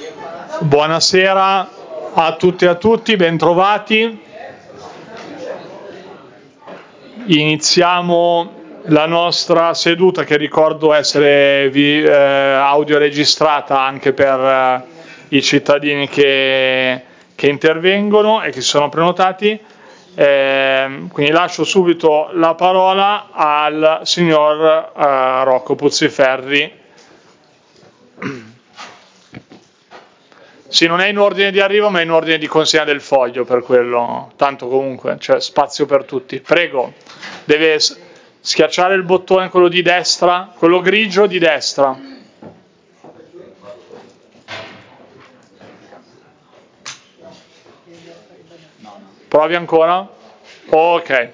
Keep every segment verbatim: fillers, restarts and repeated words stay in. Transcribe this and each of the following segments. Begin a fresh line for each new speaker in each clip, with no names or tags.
Buonasera a tutte e a tutti, bentrovati. Iniziamo la nostra seduta, che ricordo essere vi, eh, audio registrata anche per eh, i cittadini che, che intervengono e che si sono prenotati. Eh, quindi lascio subito la parola al signor eh, Rocco Puzziferri. Sì, non è in ordine di arrivo, ma è in ordine di consegna del foglio, per quello, tanto comunque c'è spazio per tutti. Prego, deve schiacciare il bottone, quello di destra, quello grigio di destra. Provi ancora? Ok.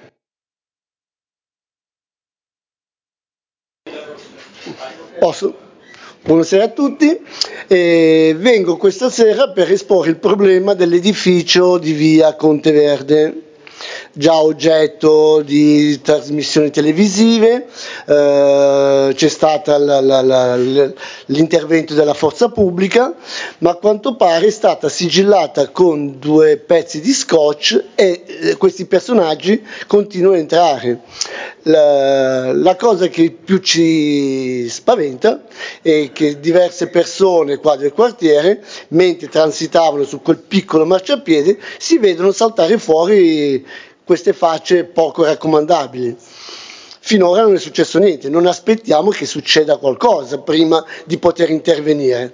Posso? Buonasera a tutti, eh, vengo questa sera per esporre il problema dell'edificio di via Conteverde, già oggetto di trasmissioni televisive, eh, c'è stato l'intervento della forza pubblica, ma a quanto pare è stata sigillata con due pezzi di scotch e eh, questi personaggi continuano a entrare. La, la cosa che più ci spaventa è che diverse persone qua del quartiere, mentre transitavano su quel piccolo marciapiede, si vedono saltare fuori queste facce poco raccomandabili. Finora non è successo niente, non aspettiamo che succeda qualcosa prima di poter intervenire.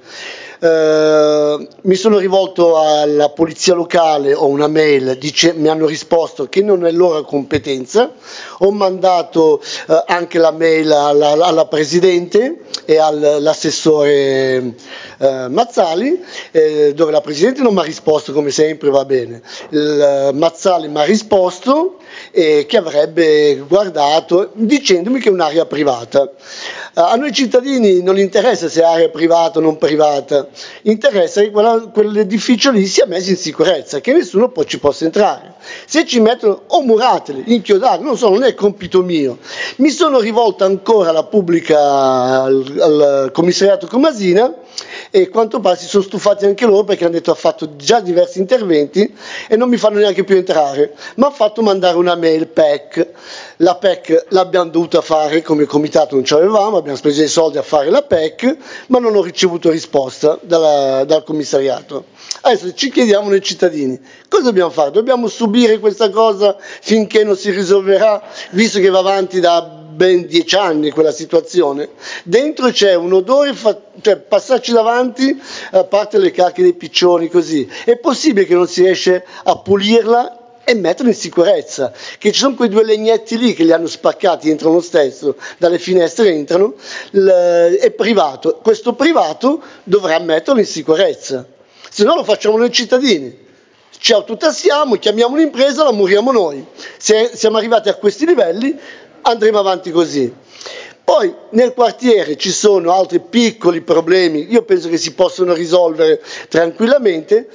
Uh, mi sono rivolto alla polizia locale, ho una mail, dice, mi hanno risposto che non è loro competenza, ho mandato uh, anche la mail alla, alla presidente e all'assessore uh, Mazzali, eh, dove la presidente non mi ha risposto come sempre, va bene, il uh, Mazzali mi ha risposto eh, che avrebbe guardato dicendomi che è un'area privata. A noi cittadini non interessa se è area privata o non privata, interessa che quella, quell'edificio lì sia messo in sicurezza, che nessuno poi ci possa entrare. Se ci mettono o murateli, inchiodati, non so, non è compito mio. Mi sono rivolto ancora alla pubblica, al, al commissariato Comasina, e quanto pare si sono stufati anche loro perché hanno detto ha fatto già diversi interventi e non mi fanno neanche più entrare, ma ha fatto mandare una mail P E C. La P E C l'abbiamo dovuta fare, come comitato non ci avevamo, abbiamo speso dei soldi a fare la P E C, ma non ho ricevuto risposta dalla, dal commissariato. Adesso ci chiediamo noi cittadini, cosa dobbiamo fare? Dobbiamo subire questa cosa finché non si risolverà, visto che va avanti da ben dieci anni quella situazione? Dentro c'è un odore, fa- cioè passarci davanti, a parte le cacche dei piccioni così, è possibile che non si riesce a pulirla e metterla in sicurezza, che ci sono quei due legnetti lì che li hanno spaccati, entrano lo stesso, dalle finestre entrano, l- è privato, questo privato dovrà metterlo in sicurezza, se no lo facciamo noi cittadini. Ci autotassiamo, chiamiamo un'impresa, la muriamo noi. Se siamo arrivati a questi livelli andremo avanti così. Poi nel quartiere ci sono altri piccoli problemi, io penso che si possono risolvere tranquillamente,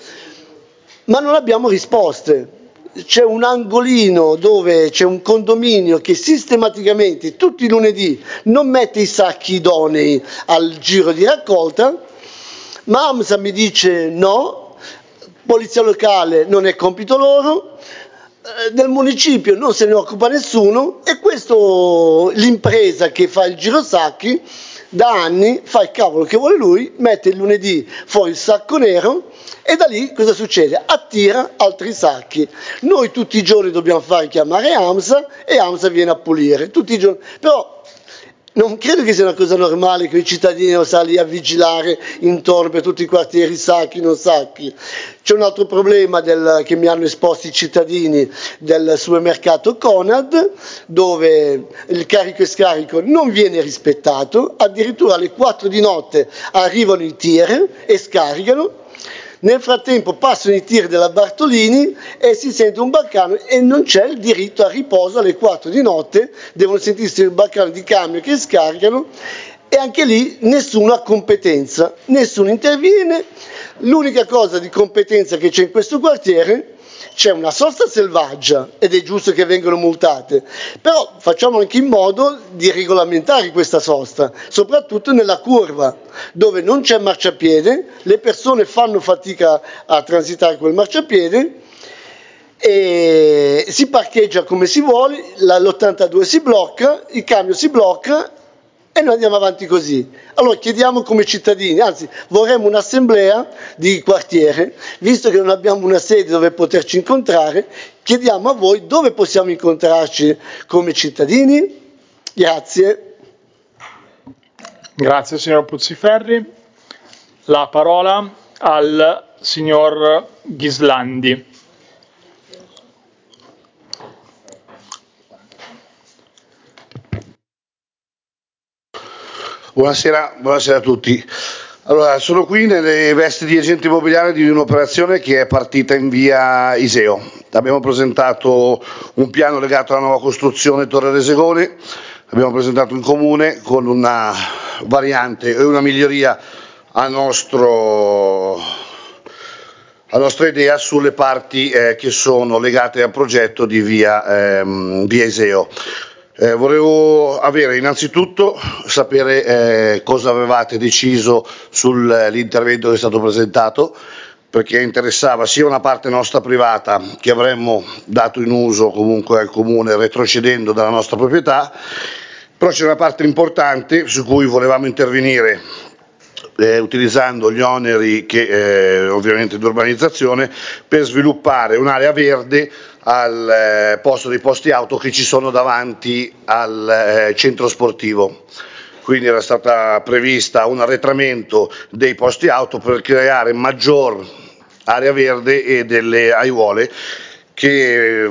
ma non abbiamo risposte. C'è un angolino dove c'è un condominio che sistematicamente tutti i lunedì non mette i sacchi idonei al giro di raccolta, ma AMSA mi dice no, polizia locale non è compito loro, del municipio non se ne occupa nessuno e questo, l'impresa che fa il girosacchi da anni fa il cavolo che vuole lui, mette il lunedì fuori il sacco nero e da lì cosa succede? Attira altri sacchi. Noi tutti i giorni dobbiamo fare chiamare AMSA e AMSA viene a pulire tutti i giorni, però non credo che sia una cosa normale che i cittadini non sta lì a vigilare intorno per tutti i quartieri, sacchi, non sacchi. C'è un altro problema del, che mi hanno esposto i cittadini del supermercato Conad, dove il carico e scarico non viene rispettato, addirittura alle quattro di notte arrivano i tir e scaricano. Nel frattempo passano i tir della Bartolini e si sente un baccano e non c'è il diritto a riposo alle quattro di notte, devono sentirsi il baccano di camion che scaricano e anche lì nessuno ha competenza, nessuno interviene. L'unica cosa di competenza che c'è in questo quartiere, c'è una sosta selvaggia ed è giusto che vengano multate, però facciamo anche in modo di regolamentare questa sosta, soprattutto nella curva, dove non c'è marciapiede, le persone fanno fatica a transitare quel marciapiede, e si parcheggia come si vuole, l'ottantadue si blocca, il camion si blocca e noi andiamo avanti così. Allora chiediamo come cittadini, anzi vorremmo un'assemblea di quartiere, visto che non abbiamo una sede dove poterci incontrare, chiediamo a voi dove possiamo incontrarci come cittadini. Grazie.
Grazie signor Puzziferri. La parola al signor Ghislandi.
Buonasera, buonasera a tutti. Allora, sono qui nelle vesti di agente immobiliare di un'operazione che è partita in via Iseo. Abbiamo presentato un piano legato alla nuova costruzione Torre Resegone, abbiamo presentato in comune con una variante e una miglioria a, nostro, a nostra idea sulle parti eh, che sono legate al progetto di via, ehm, via Iseo. Eh, volevo avere innanzitutto sapere eh, cosa avevate deciso sull'intervento che è stato presentato, perché interessava sia una parte nostra privata che avremmo dato in uso comunque al comune retrocedendo dalla nostra proprietà, però c'è una parte importante su cui volevamo intervenire eh, utilizzando gli oneri che, eh, ovviamente di urbanizzazione, per sviluppare un'area verde al eh, posto dei posti auto che ci sono davanti al eh, centro sportivo. Quindi era stata prevista un arretramento dei posti auto per creare maggior area verde e delle aiuole che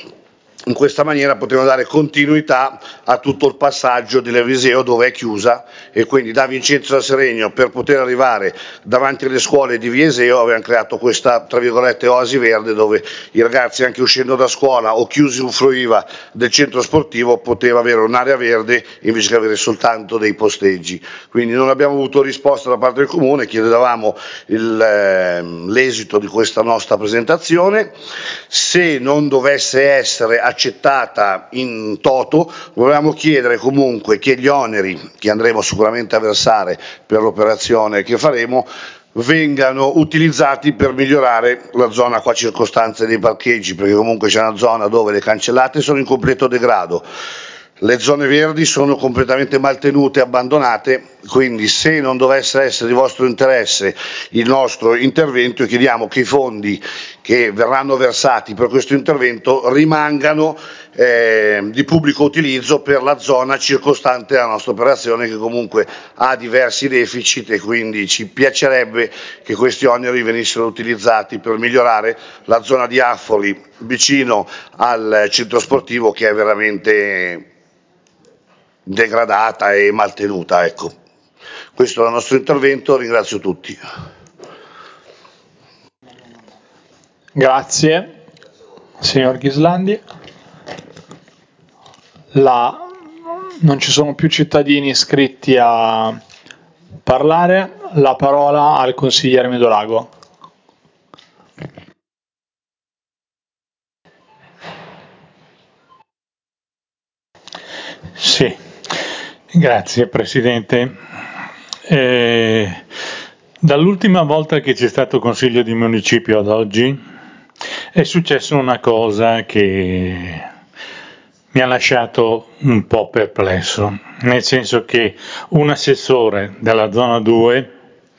in questa maniera potevano dare continuità a tutto il passaggio dell'Eliseo dove è chiusa, e quindi da Vincenzo da Seregno per poter arrivare davanti alle scuole di Via Iseo avevano creato questa tra virgolette oasi verde dove i ragazzi anche uscendo da scuola o chi usufruiva del centro sportivo poteva avere un'area verde invece che avere soltanto dei posteggi. Quindi non abbiamo avuto risposta da parte del comune, chiedevamo il, eh, l'esito di questa nostra presentazione. Se non dovesse essere accettata in toto, volevamo chiedere comunque che gli oneri che andremo sicuramente a versare per l'operazione che faremo vengano utilizzati per migliorare la zona qua circostante dei parcheggi, perché comunque c'è una zona dove le cancellate sono in completo degrado, le zone verdi sono completamente maltenute e abbandonate, quindi se non dovesse essere di vostro interesse il nostro intervento, chiediamo che i fondi che verranno versati per questo intervento rimangano eh, di pubblico utilizzo per la zona circostante alla nostra operazione, che comunque ha diversi deficit, e quindi ci piacerebbe che questi oneri venissero utilizzati per migliorare la zona di Affoli vicino al centro sportivo, che è veramente degradata e maltenuta. Ecco. Questo è il nostro intervento, ringrazio tutti.
Grazie signor Ghislandi. La... non ci sono più cittadini iscritti a parlare, la parola al consigliere Medolago.
Sì, grazie Presidente. Eh, dall'ultima volta che c'è stato Consiglio di Municipio ad oggi è successa una cosa che mi ha lasciato un po' perplesso, nel senso che un assessore della zona due,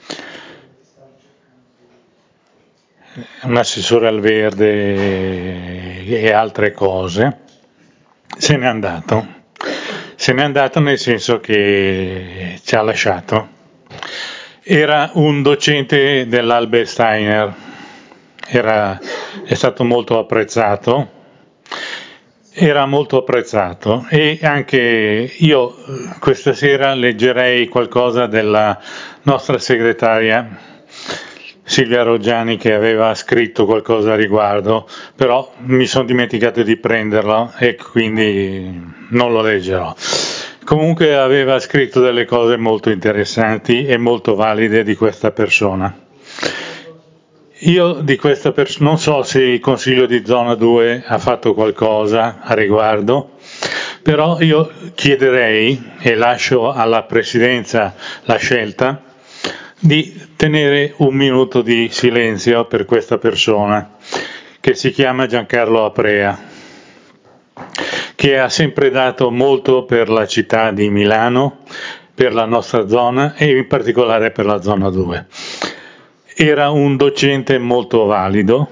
un assessore al verde e altre cose, se n'è andato. Se n'è andato nel senso che ci ha lasciato. Era un docente dell'Albert Steiner, era, è stato molto apprezzato, era molto apprezzato, e anche io questa sera leggerei qualcosa della nostra segretaria Silvia Roggiani, che aveva scritto qualcosa a riguardo, però mi sono dimenticato di prenderlo e quindi non lo leggerò. Comunque aveva scritto delle cose molto interessanti e molto valide di questa persona. Io di questa persona non so se il Consiglio di Zona due ha fatto qualcosa a riguardo, però io chiederei, e lascio alla Presidenza la scelta, di tenere un minuto di silenzio per questa persona, che si chiama Giancarlo Aprea, che ha sempre dato molto per la città di Milano, per la nostra zona e in particolare per la Zona due. Era un docente molto valido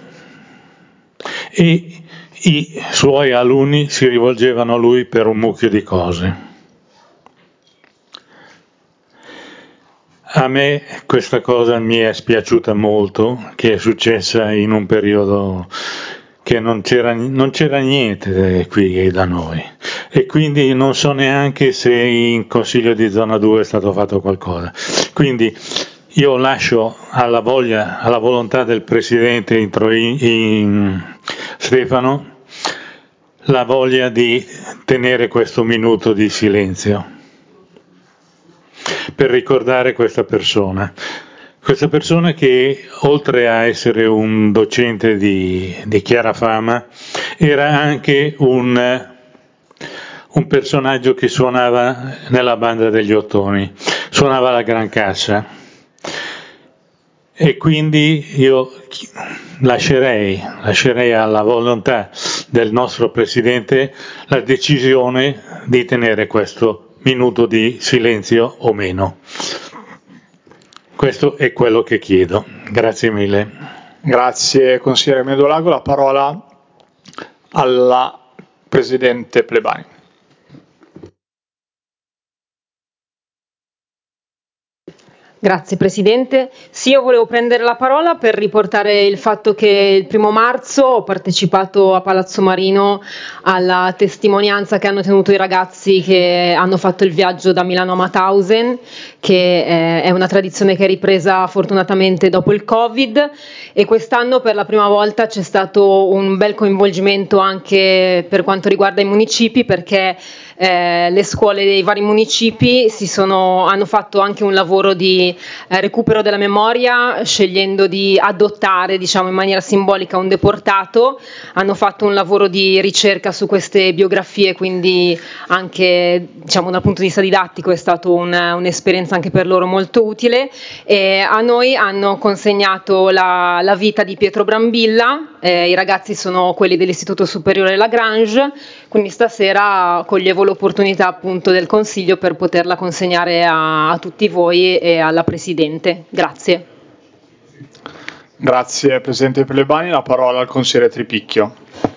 e i suoi alunni si rivolgevano a lui per un mucchio di cose. A me questa cosa mi è spiaciuta molto, che è successa in un periodo che non c'era, non c'era niente qui da noi, e quindi non so neanche se in Consiglio di Zona due è stato fatto qualcosa. Quindi io lascio alla voglia, alla volontà del Presidente in, in Stefano la voglia di tenere questo minuto di silenzio per ricordare questa persona. Questa persona che, oltre a essere un docente di, di chiara fama, era anche un, un personaggio che suonava nella banda degli Ottoni, suonava la gran cassa. E quindi io lascerei, lascerei alla volontà del nostro Presidente la decisione di tenere questo minuto di silenzio o meno. Questo è quello che chiedo. Grazie mille.
Grazie consigliere Medolago. La parola alla Presidente Plebani.
Grazie Presidente. Sì, io volevo prendere la parola per riportare il fatto che il primo marzo ho partecipato a Palazzo Marino alla testimonianza che hanno tenuto i ragazzi che hanno fatto il viaggio da Milano a Mauthausen, che eh, è una tradizione che è ripresa fortunatamente dopo il Covid, e quest'anno per la prima volta c'è stato un bel coinvolgimento anche per quanto riguarda i municipi, perché Eh, le scuole dei vari municipi si sono, hanno fatto anche un lavoro di eh, recupero della memoria, scegliendo di adottare, diciamo in maniera simbolica, un deportato. Hanno fatto un lavoro di ricerca su queste biografie, quindi anche, diciamo, dal punto di vista didattico è stata un, un'esperienza anche per loro molto utile. E a noi hanno consegnato la, la vita di Pietro Brambilla. Eh, i ragazzi sono quelli dell'Istituto Superiore Lagrange, quindi stasera coglievo l'opportunità appunto del Consiglio per poterla consegnare a, a tutti voi e alla Presidente. Grazie.
Grazie Presidente Plebani. La parola al consigliere Tripicchio.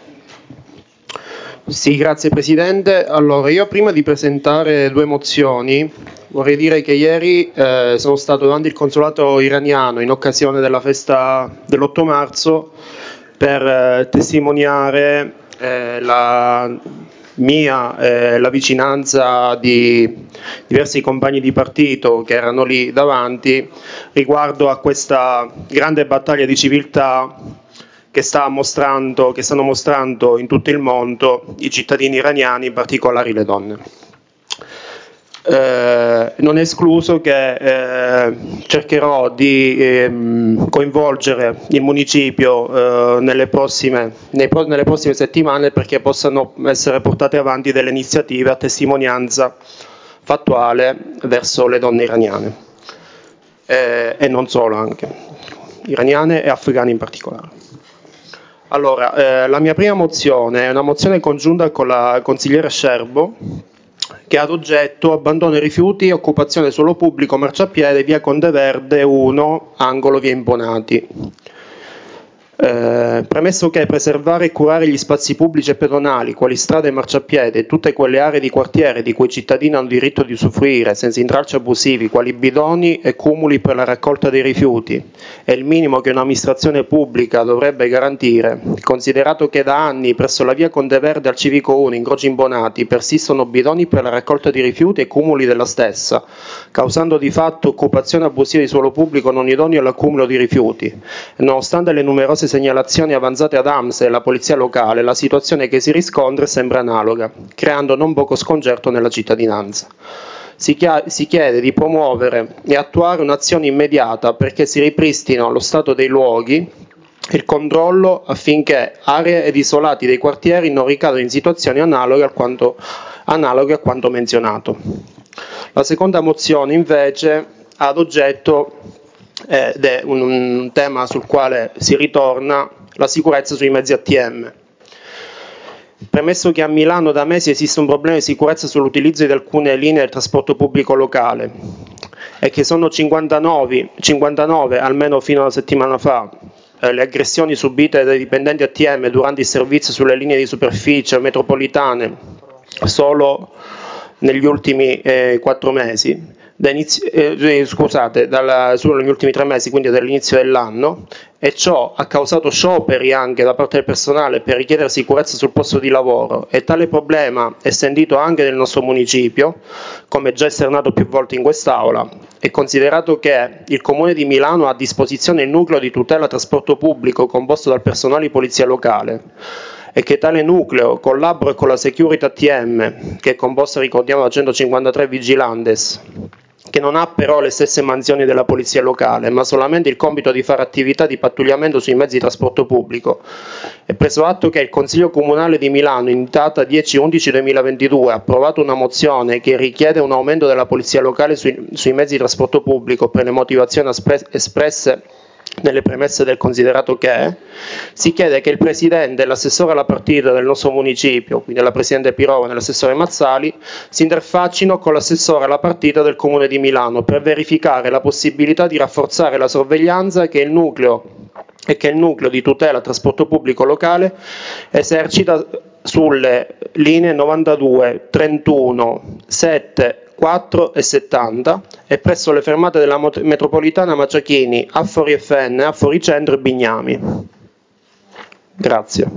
Sì, grazie Presidente. Allora, io prima di presentare due mozioni vorrei dire che ieri eh, sono stato davanti il consolato iraniano in occasione della festa dell'otto marzo per eh, testimoniare eh, la mia eh, la vicinanza di diversi compagni di partito che erano lì davanti riguardo a questa grande battaglia di civiltà che sta mostrando, che stanno mostrando in tutto il mondo i cittadini iraniani, in particolare le donne. Eh, non è escluso che eh, cercherò di ehm, coinvolgere il municipio eh, nelle, prossime, nei, nelle prossime settimane perché possano essere portate avanti delle iniziative a testimonianza fattuale verso le donne iraniane eh, e non solo, anche iraniane e afghane in particolare. Allora, eh, la mia prima mozione è una mozione congiunta con la consigliera Scerbo, che ha ad oggetto abbandono ai rifiuti e occupazione suolo pubblico marciapiede via Conde Verde uno, angolo via Imbonati. Eh, premesso che preservare e curare gli spazi pubblici e pedonali, quali strade e marciapiede, e tutte quelle aree di quartiere di cui i cittadini hanno diritto di usufruire senza intralci abusivi, quali bidoni e cumuli per la raccolta dei rifiuti, è il minimo che un'amministrazione pubblica dovrebbe garantire, considerato che da anni presso la via Conde Verde al Civico uno, in Croci Imbonati, persistono bidoni per la raccolta di rifiuti e cumuli della stessa, causando di fatto occupazione abusiva di suolo pubblico non idoneo all'accumulo di rifiuti. E nonostante le numerose segnalazioni avanzate ad A M S e alla polizia locale, la situazione che si riscontra sembra analoga, creando non poco sconcerto nella cittadinanza. si chiede di promuovere e attuare un'azione immediata perché si ripristino lo stato dei luoghi, il controllo affinché aree ed isolati dei quartieri non ricadano in situazioni analoghe a quanto, analoghe a quanto menzionato. La seconda mozione invece ha ad oggetto eh, ed è un, un tema sul quale si ritorna, la sicurezza sui mezzi A T M. Premesso che a Milano da mesi esiste un problema di sicurezza sull'utilizzo di alcune linee del trasporto pubblico locale e che sono cinquantanove, cinquantanove almeno fino a una settimana fa eh, le aggressioni subite dai dipendenti A T M durante il servizio sulle linee di superficie metropolitane solo negli ultimi eh, quattro mesi, da inizio, eh, scusate, dalla, solo negli ultimi tre mesi, quindi dall'inizio dell'anno, e ciò ha causato scioperi anche da parte del personale per richiedere sicurezza sul posto di lavoro, e tale problema è sentito anche nel nostro municipio, come già esternato più volte in quest'Aula, e considerato che il Comune di Milano ha a disposizione il nucleo di tutela trasporto pubblico composto dal personale di polizia locale, e che tale nucleo collabora con la Security A T M, che è composta, ricordiamo, da centocinquantatré vigilantes, che non ha però le stesse mansioni della polizia locale, ma solamente il compito di fare attività di pattugliamento sui mezzi di trasporto pubblico. È preso atto che il Consiglio Comunale di Milano, in data dieci undici duemilaventidue, ha approvato una mozione che richiede un aumento della polizia locale sui, sui mezzi di trasporto pubblico per le motivazioni espresse nelle premesse del considerato che si chiede che il Presidente e l'assessore alla partita del nostro municipio, quindi la Presidente Pirova e l'assessore Mazzali, si interfaccino con l'assessore alla partita del Comune di Milano per verificare la possibilità di rafforzare la sorveglianza che il nucleo e che il nucleo di tutela trasporto pubblico locale esercita sulle linee novantadue, trentuno, sette, quattro e settanta e presso le fermate della metropolitana Maciachini, Affori F N, Affori Centro e Bignami. Grazie.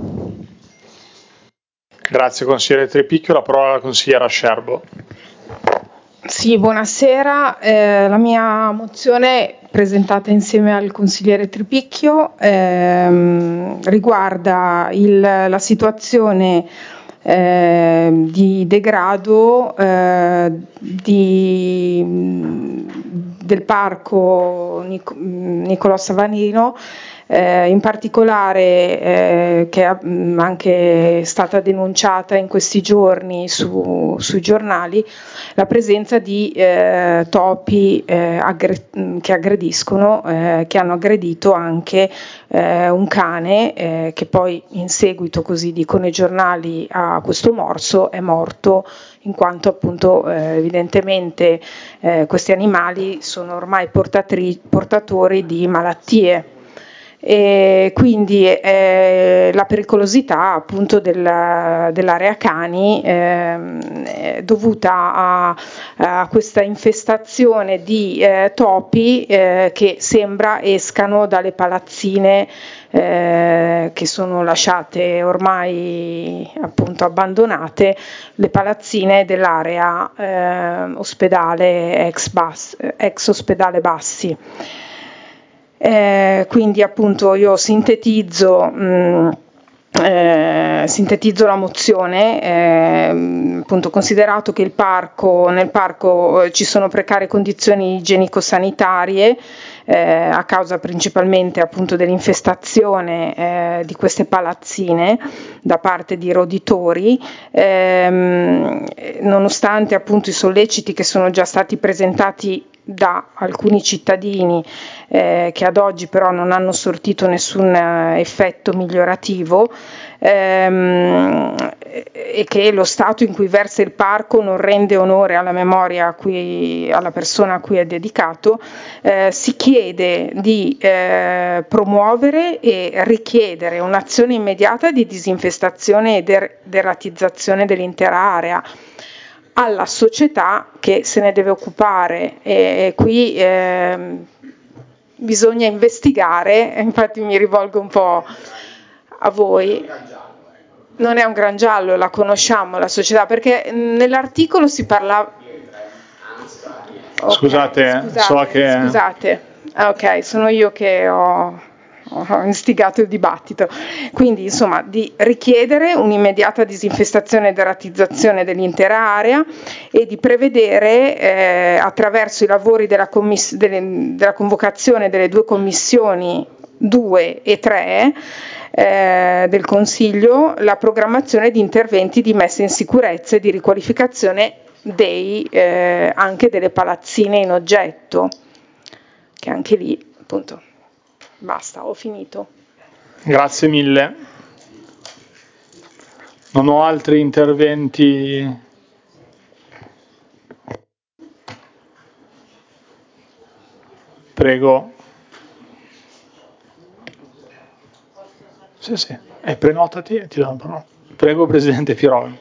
Grazie consigliere Tripicchio, la parola alla consigliera Scerbo.
Sì, buonasera. Eh, la mia mozione presentata insieme al consigliere Tripicchio ehm, riguarda il, la situazione Eh, di degrado eh, di, del parco Nic- Niccolò Savarino, eh, in particolare eh, che è anche stata denunciata in questi giorni su, sui giornali, la presenza di eh, topi eh, aggre- che aggrediscono, eh, che hanno aggredito anche eh, un cane eh, che poi in seguito, così dicono i giornali, a questo morso è morto, in quanto appunto eh, evidentemente eh, questi animali sono ormai portatri- portatori di malattie. E quindi eh, la pericolosità appunto della, dell'area cani eh, è dovuta a, a questa infestazione di eh, topi eh, che sembra escano dalle palazzine eh, che sono lasciate ormai appunto abbandonate, le palazzine dell'area eh, ospedale ex, Bas- ex ospedale Bassi. Eh, quindi appunto io sintetizzo, mh, eh, sintetizzo la mozione, eh, appunto considerato che il parco, nel parco eh, ci sono precarie condizioni igienico-sanitarie eh, a causa principalmente appunto dell'infestazione eh, di queste palazzine da parte di roditori, ehm, nonostante appunto i solleciti che sono già stati presentati da alcuni cittadini eh, che ad oggi però non hanno sortito nessun eh, effetto migliorativo ehm, e che lo stato in cui versa il parco non rende onore alla memoria a cui, alla persona a cui è dedicato, eh, si chiede di eh, promuovere e richiedere un'azione immediata di disinfestazione e der- deratizzazione dell'intera area alla società che se ne deve occupare, e qui eh, bisogna investigare, infatti mi rivolgo un po' a voi. Non è un gran giallo, la conosciamo la società, perché nell'articolo si parla. Okay,
scusate,
scusate,
so che
scusate. Ok, sono io che ho ho istigato il dibattito. Quindi, insomma, di richiedere un'immediata disinfestazione e deratizzazione dell'intera area e di prevedere, eh, attraverso i lavori della, commiss- delle, della convocazione delle due commissioni due e tre eh, del Consiglio, la programmazione di interventi di messa in sicurezza e di riqualificazione dei, eh, anche delle palazzine in oggetto, che anche lì, appunto, basta, ho finito.
Grazie mille. Non ho altri interventi. Prego. Sì, sì. Eh, prenotati e ti do la parola. Prego, Presidente Pirolo.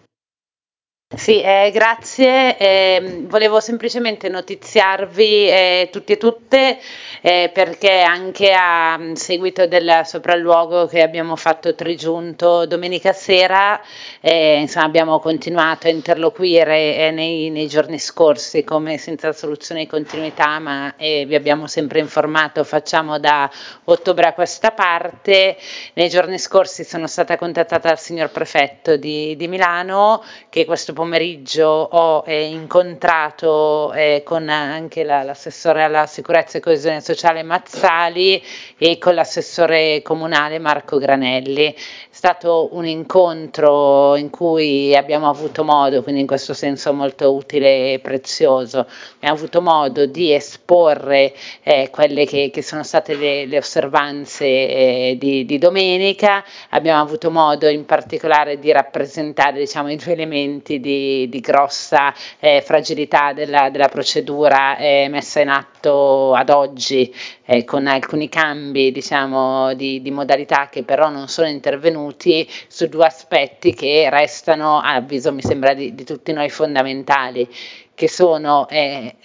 Sì, eh, grazie. Eh, volevo semplicemente notiziarvi eh, tutti e tutte eh, perché anche a seguito del sopralluogo che abbiamo fatto trigiunto domenica sera, eh, insomma, abbiamo continuato a interloquire eh, nei, nei giorni scorsi come senza soluzione di continuità, ma eh, vi abbiamo sempre informato, facciamo da ottobre a questa parte. Nei giorni scorsi sono stata contattata dal signor prefetto di, di Milano, che questo pomeriggio ho eh, incontrato eh, con anche la, l'assessore alla sicurezza e coesione sociale Mazzali e con l'assessore comunale Marco Granelli. È stato un incontro in cui abbiamo avuto modo, quindi in questo senso molto utile e prezioso, abbiamo avuto modo di esporre eh, quelle che, che sono state le, le osservanze eh, di, di domenica, abbiamo avuto modo in particolare di rappresentare, diciamo, i due elementi di, di grossa eh, fragilità della, della procedura eh, messa in atto ad oggi, eh, con alcuni cambi, diciamo, di, di modalità che però non sono intervenuti su due aspetti che restano, a avviso mi sembra di, di tutti noi, fondamentali, che sono eh,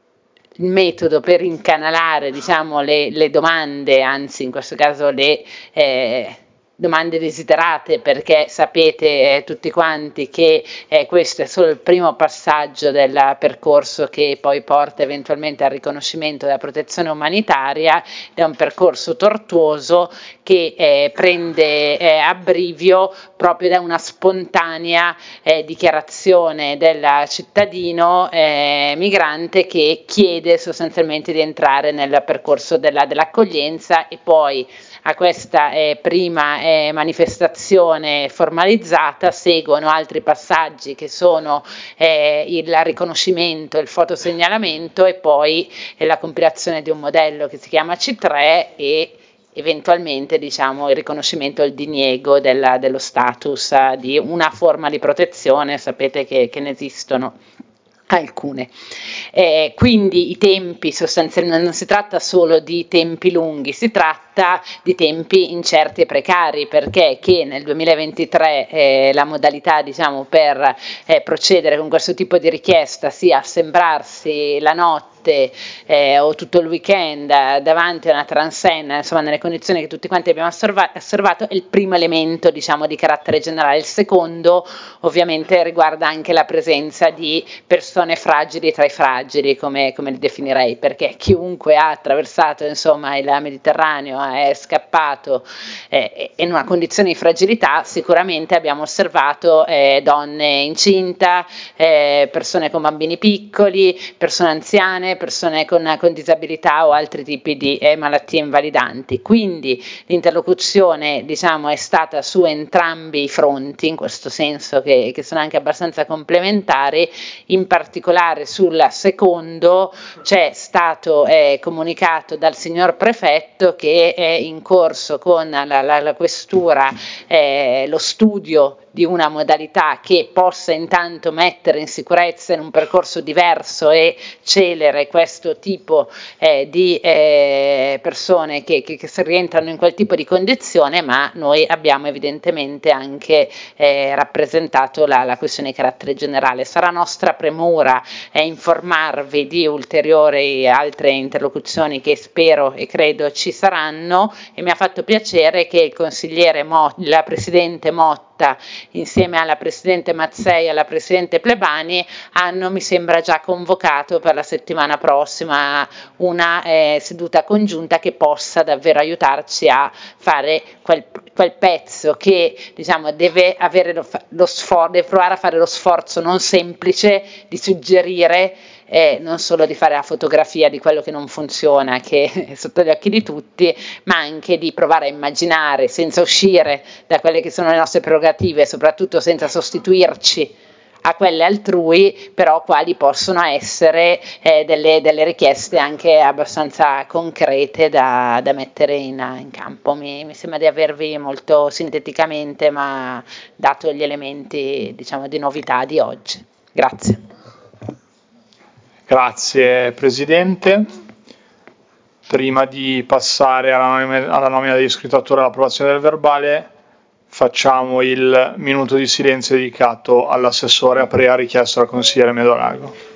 il metodo per incanalare, diciamo, le, le domande, anzi in questo caso le eh, domande desiderate, perché sapete eh, tutti quanti che eh, questo è solo il primo passaggio del percorso che poi porta eventualmente al riconoscimento della protezione umanitaria. È un percorso tortuoso che eh, prende eh, abbrivio proprio da una spontanea eh, dichiarazione del cittadino eh, migrante che chiede sostanzialmente di entrare nel percorso della, dell'accoglienza, e poi a questa eh, prima eh, manifestazione formalizzata seguono altri passaggi che sono eh, il riconoscimento, il fotosegnalamento e poi eh, la compilazione di un modello che si chiama C tre e eventualmente, diciamo, il riconoscimento e il diniego della, dello status uh, di una forma di protezione. Sapete che, che ne esistono alcune. Eh, quindi i tempi sostanzialmente non si tratta solo di tempi lunghi, si tratta di tempi incerti e precari, perché che nel duemilaventitré eh, la modalità, diciamo, per eh, procedere con questo tipo di richiesta sia assembrarsi la notte Eh, o tutto il weekend eh, davanti a una transenna, insomma nelle condizioni che tutti quanti abbiamo osserva- osservato, è il primo elemento, diciamo, di carattere generale. Il secondo ovviamente riguarda anche la presenza di persone fragili tra i fragili, come, come li definirei, perché chiunque ha attraversato, insomma, il Mediterraneo, è scappato eh, in una condizione di fragilità, sicuramente abbiamo osservato eh, donne incinta, eh, persone con bambini piccoli, persone anziane, persone con, con disabilità o altri tipi di eh, malattie invalidanti. Quindi l'interlocuzione, diciamo, è stata su entrambi i fronti, in questo senso che, che sono anche abbastanza complementari. In particolare sul secondo c'è stato eh, comunicato dal signor prefetto che è in corso con la, la, la questura eh, lo studio di una modalità che possa intanto mettere in sicurezza in un percorso diverso e celere questo tipo eh, di eh, persone che, che, che si rientrano in quel tipo di condizione, ma noi abbiamo evidentemente anche eh, rappresentato la, la questione di carattere generale. Sarà nostra premura eh, informarvi di ulteriori altre interlocuzioni che spero e credo ci saranno, e mi ha fatto piacere che il consigliere Mo, la presidente Motta Motta insieme alla Presidente Mazzei e alla Presidente Plebani hanno, mi sembra, già convocato per la settimana prossima una eh, seduta congiunta che possa davvero aiutarci a fare quel, quel pezzo che, diciamo, deve avere lo, lo sforzo, deve provare a fare lo sforzo non semplice di suggerire eh, non solo di fare la fotografia di quello che non funziona, che è sotto gli occhi di tutti, ma anche di provare a immaginare, senza uscire da quelle che sono le nostre prerogative, soprattutto senza sostituirci a quelle altrui, però quali possono essere eh, delle, delle richieste anche abbastanza concrete da, da mettere in, in campo. Mi, mi sembra di avervi molto sinteticamente ma dato gli elementi, diciamo, di novità di oggi. Grazie.
Grazie Presidente. Prima di passare alla nomina, alla nomina degli scrutatori e all'approvazione del verbale, facciamo il minuto di silenzio dedicato all'assessore Aprea richiesto dal consigliere Medolago.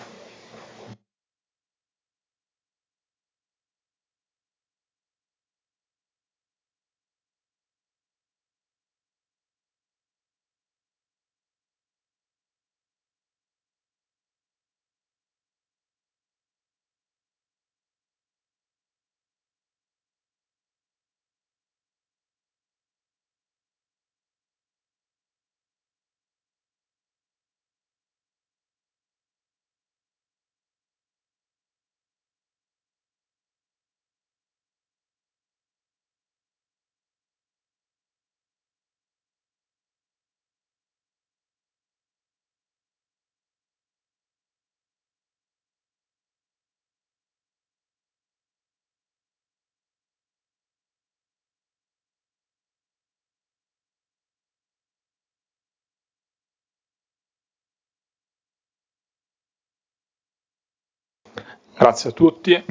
Grazie a tutti.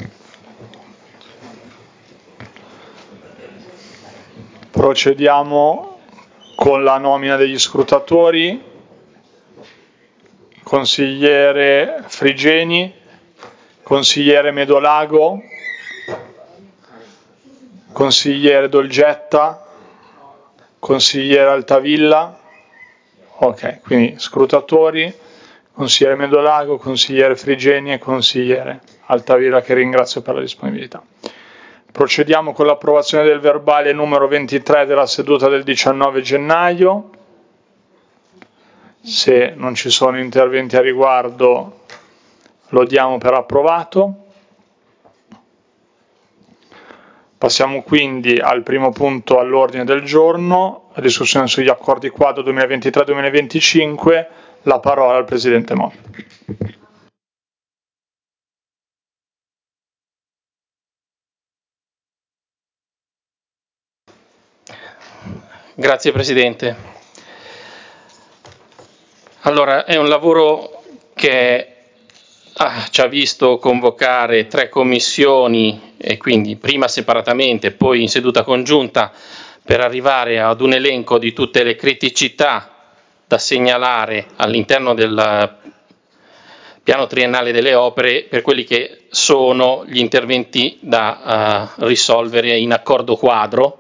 Procediamo con la nomina degli scrutatori. Consigliere Frigeni, consigliere Medolago, consigliere Dolgetta, consigliere Altavilla. Ok, quindi scrutatori, consigliere Medolago, consigliere Frigeni e consigliere Altavilla, che ringrazio per la disponibilità. Procediamo con l'approvazione del verbale numero ventitré della seduta del diciannove gennaio. Se non ci sono interventi a riguardo, lo diamo per approvato. Passiamo quindi al primo punto all'ordine del giorno, la discussione sugli accordi quadro duemilaventitré duemilaventicinque. La parola al Presidente Motta.
Grazie Presidente. Allora, è un lavoro che ah, ci ha visto convocare tre commissioni e quindi prima separatamente, poi in seduta congiunta, per arrivare ad un elenco di tutte le criticità da segnalare all'interno del piano triennale delle opere per quelli che sono gli interventi da uh, risolvere in accordo quadro.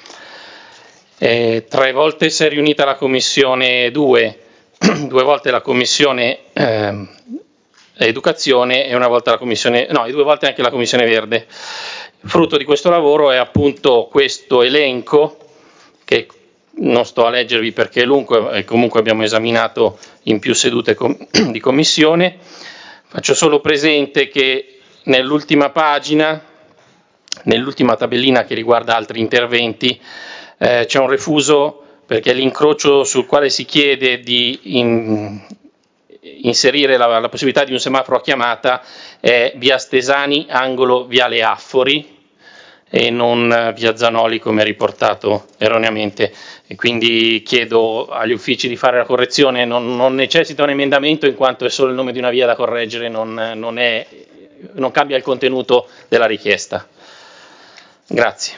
Eh, tre volte si è riunita la Commissione due, due volte la Commissione eh, Educazione e una volta la Commissione, no, e due volte anche la Commissione Verde. Frutto di questo lavoro è appunto questo elenco, che non sto a leggervi perché è lungo e comunque abbiamo esaminato in più sedute com- di Commissione. Faccio solo presente che nell'ultima pagina, nell'ultima tabellina che riguarda altri interventi, eh, c'è un refuso perché l'incrocio sul quale si chiede di in, inserire la, la possibilità di un semaforo a chiamata è via Stesani, angolo viale Affori, e non via Zanoli come riportato erroneamente, e quindi chiedo agli uffici di fare la correzione. Non, non necessita un emendamento in quanto è solo il nome di una via da correggere, non, non, è, non cambia il contenuto della richiesta. Grazie.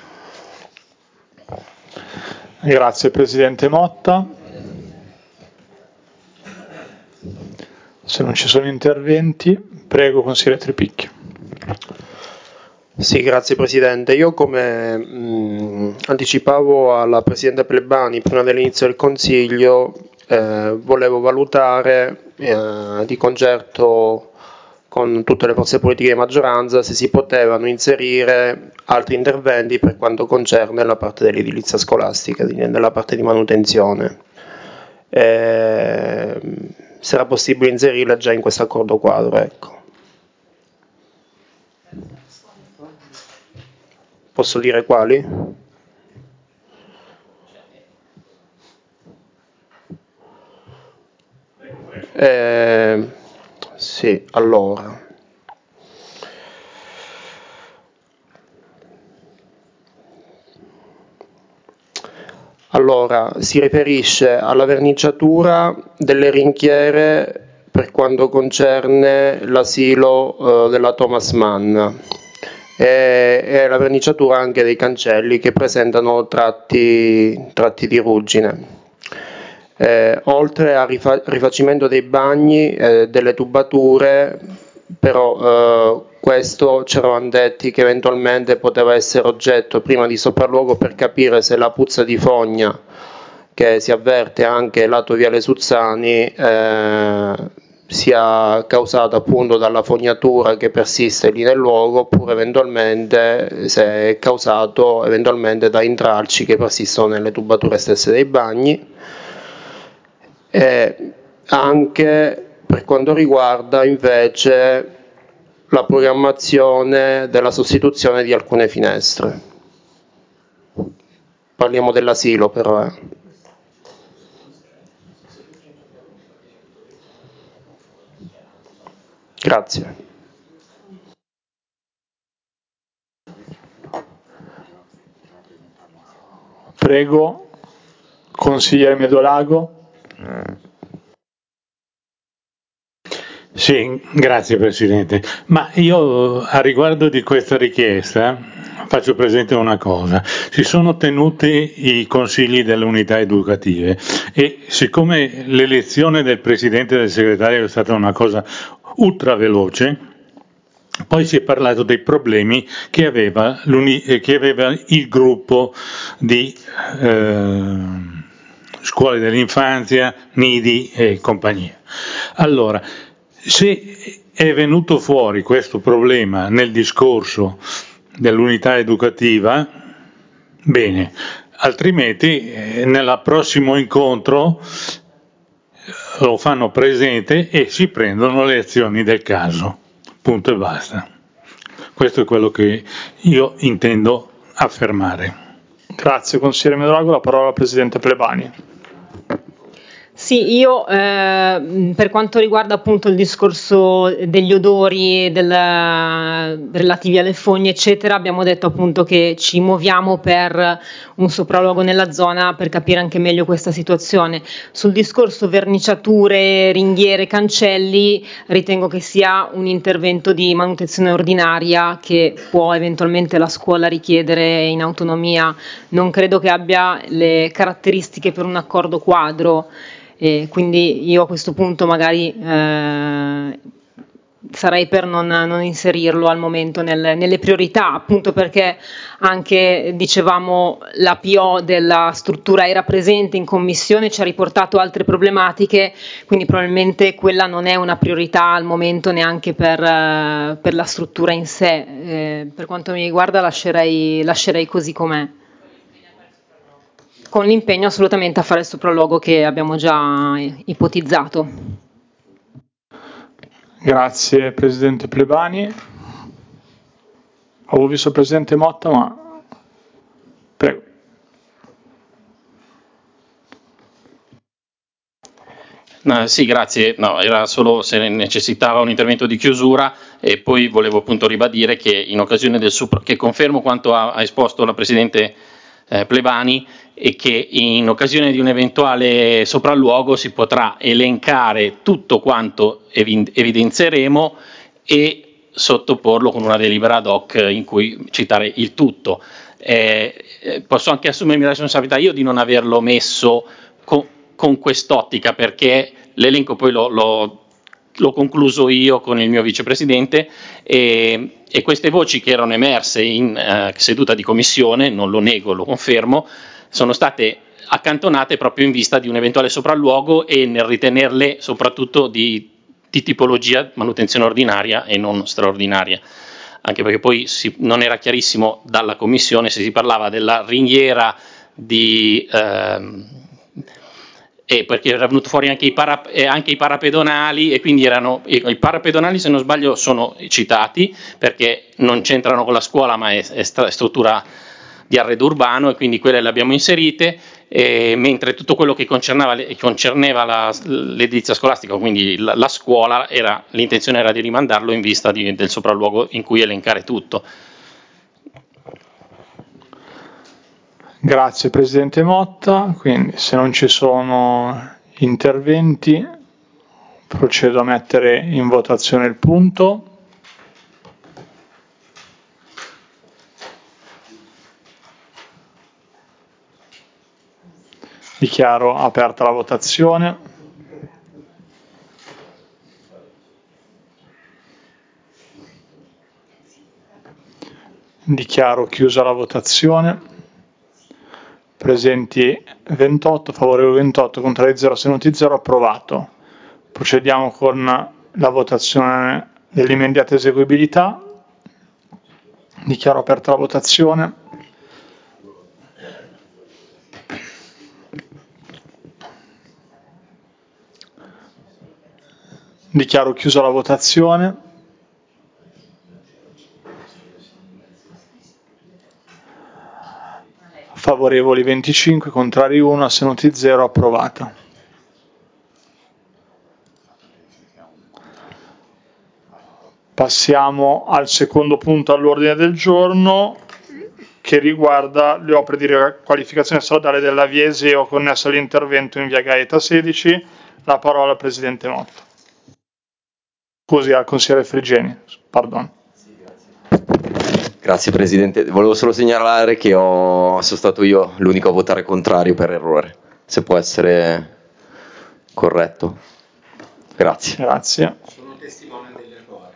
Grazie Presidente Motta. Se non ci sono interventi, prego consigliere Tripicchio.
Sì, grazie Presidente. Io come mh, anticipavo alla Presidente Plebani prima dell'inizio del Consiglio, eh, volevo valutare eh, di concerto con tutte le forze politiche di maggioranza se si potevano inserire altri interventi per quanto concerne la parte dell'edilizia scolastica, nella parte di manutenzione. Eh, se era possibile inserirla già in questo accordo quadro, ecco. Posso dire quali? Eh, sì, allora. Allora, si riferisce alla verniciatura delle rinchiere per quanto concerne l'asilo eh, della Thomas Mann e, e la verniciatura anche dei cancelli che presentano tratti, tratti di ruggine. Eh, oltre al rifa- rifacimento dei bagni e eh, delle tubature, però eh, questo c'eravamo detti che eventualmente poteva essere oggetto prima di sopralluogo per capire se la puzza di fogna che si avverte anche lato Viale Suzzani eh, sia causata appunto dalla fognatura che persiste lì nel luogo, oppure eventualmente se è causato eventualmente da intralci che persistono nelle tubature stesse dei bagni. E anche per quanto riguarda invece la programmazione della sostituzione di alcune finestre. Parliamo dell'asilo però. Eh. Grazie.
Prego, consigliere Medolago.
Sì, grazie Presidente. Ma io a riguardo di questa richiesta faccio presente una cosa. Si sono tenuti i consigli delle unità educative e siccome l'elezione del Presidente e del Segretario è stata una cosa ultra veloce, poi si è parlato dei problemi che aveva, che aveva il gruppo di eh, scuole dell'infanzia, nidi e compagnia. Allora, se è venuto fuori questo problema nel discorso dell'unità educativa, bene, altrimenti eh, nel prossimo incontro lo fanno presente e si prendono le azioni del caso. Punto e basta. Questo è quello che io intendo affermare.
Grazie consigliere Medolago, la parola al Presidente Plebani.
Sì, io eh, per quanto riguarda appunto il discorso degli odori del, relativi alle fogne eccetera, abbiamo detto appunto che ci muoviamo per un sopralluogo nella zona per capire anche meglio questa situazione. Sul discorso verniciature, ringhiere, cancelli, ritengo che sia un intervento di manutenzione ordinaria che può eventualmente la scuola richiedere in autonomia. Non credo che abbia le caratteristiche per un accordo quadro. E quindi io a questo punto magari eh, sarei per non, non inserirlo al momento nel, nelle priorità, appunto perché anche dicevamo la P O della struttura era presente in commissione, ci ha riportato altre problematiche, quindi probabilmente quella non è una priorità al momento neanche per, uh, per la struttura in sé. Eh, per quanto mi riguarda lascerei, lascerei così com'è, con l'impegno assolutamente a fare il sopralluogo che abbiamo già ipotizzato.
Grazie Presidente Plebani. Avevo visto il Presidente Motta, ma prego.
No, sì, grazie. No, era solo se necessitava un intervento di chiusura e poi volevo appunto ribadire che in occasione del supra- che confermo quanto ha, ha esposto la Presidente eh, Plebani e che in occasione di un eventuale sopralluogo si potrà elencare tutto quanto evi- evidenzieremo e sottoporlo con una delibera ad hoc in cui citare il tutto. Eh, posso anche assumermi la responsabilità io di non averlo messo con, con quest'ottica, perché l'elenco poi lo, lo l'ho concluso io con il mio vicepresidente e, e queste voci che erano emerse in eh, seduta di commissione, non lo nego, lo confermo, sono state accantonate proprio in vista di un eventuale sopralluogo e nel ritenerle soprattutto di, di tipologia manutenzione ordinaria e non straordinaria, anche perché poi si, non era chiarissimo dalla commissione se si parlava della ringhiera di ehm, e perché era venuto fuori anche i, para, eh, anche i parapedonali e quindi erano i, i parapedonali, se non sbaglio, sono citati perché non c'entrano con la scuola ma è, è, st- è struttura di arredo urbano e quindi quelle le abbiamo inserite, eh, mentre tutto quello che concerneva, concerneva la, l'edilizia scolastica, quindi la, la scuola, era, l'intenzione era di rimandarlo in vista di, del sopralluogo in cui elencare tutto.
Grazie Presidente Motta, quindi se non ci sono interventi procedo a mettere in votazione il punto. Dichiaro aperta la votazione. Dichiaro chiusa la votazione. Presenti ventotto, favorevoli ventotto, contrari zero, astenuti zero, approvato. Procediamo con la votazione dell'immediata eseguibilità. Dichiaro aperta la votazione. Dichiaro chiusa la votazione. Favorevoli venticinque, contrari uno, astenuti zero, approvata. Passiamo al secondo punto all'ordine del giorno che riguarda le opere di riqualificazione stradale della via Iseo connessa all'intervento in via Gaeta sedici. La parola al Presidente Motta. Scusi, al consigliere Frigeni, pardon.
Grazie Presidente, volevo solo segnalare che ho, sono stato io l'unico a votare contrario per errore, se può essere corretto. Grazie.
Grazie.
Sono testimone dell'errore.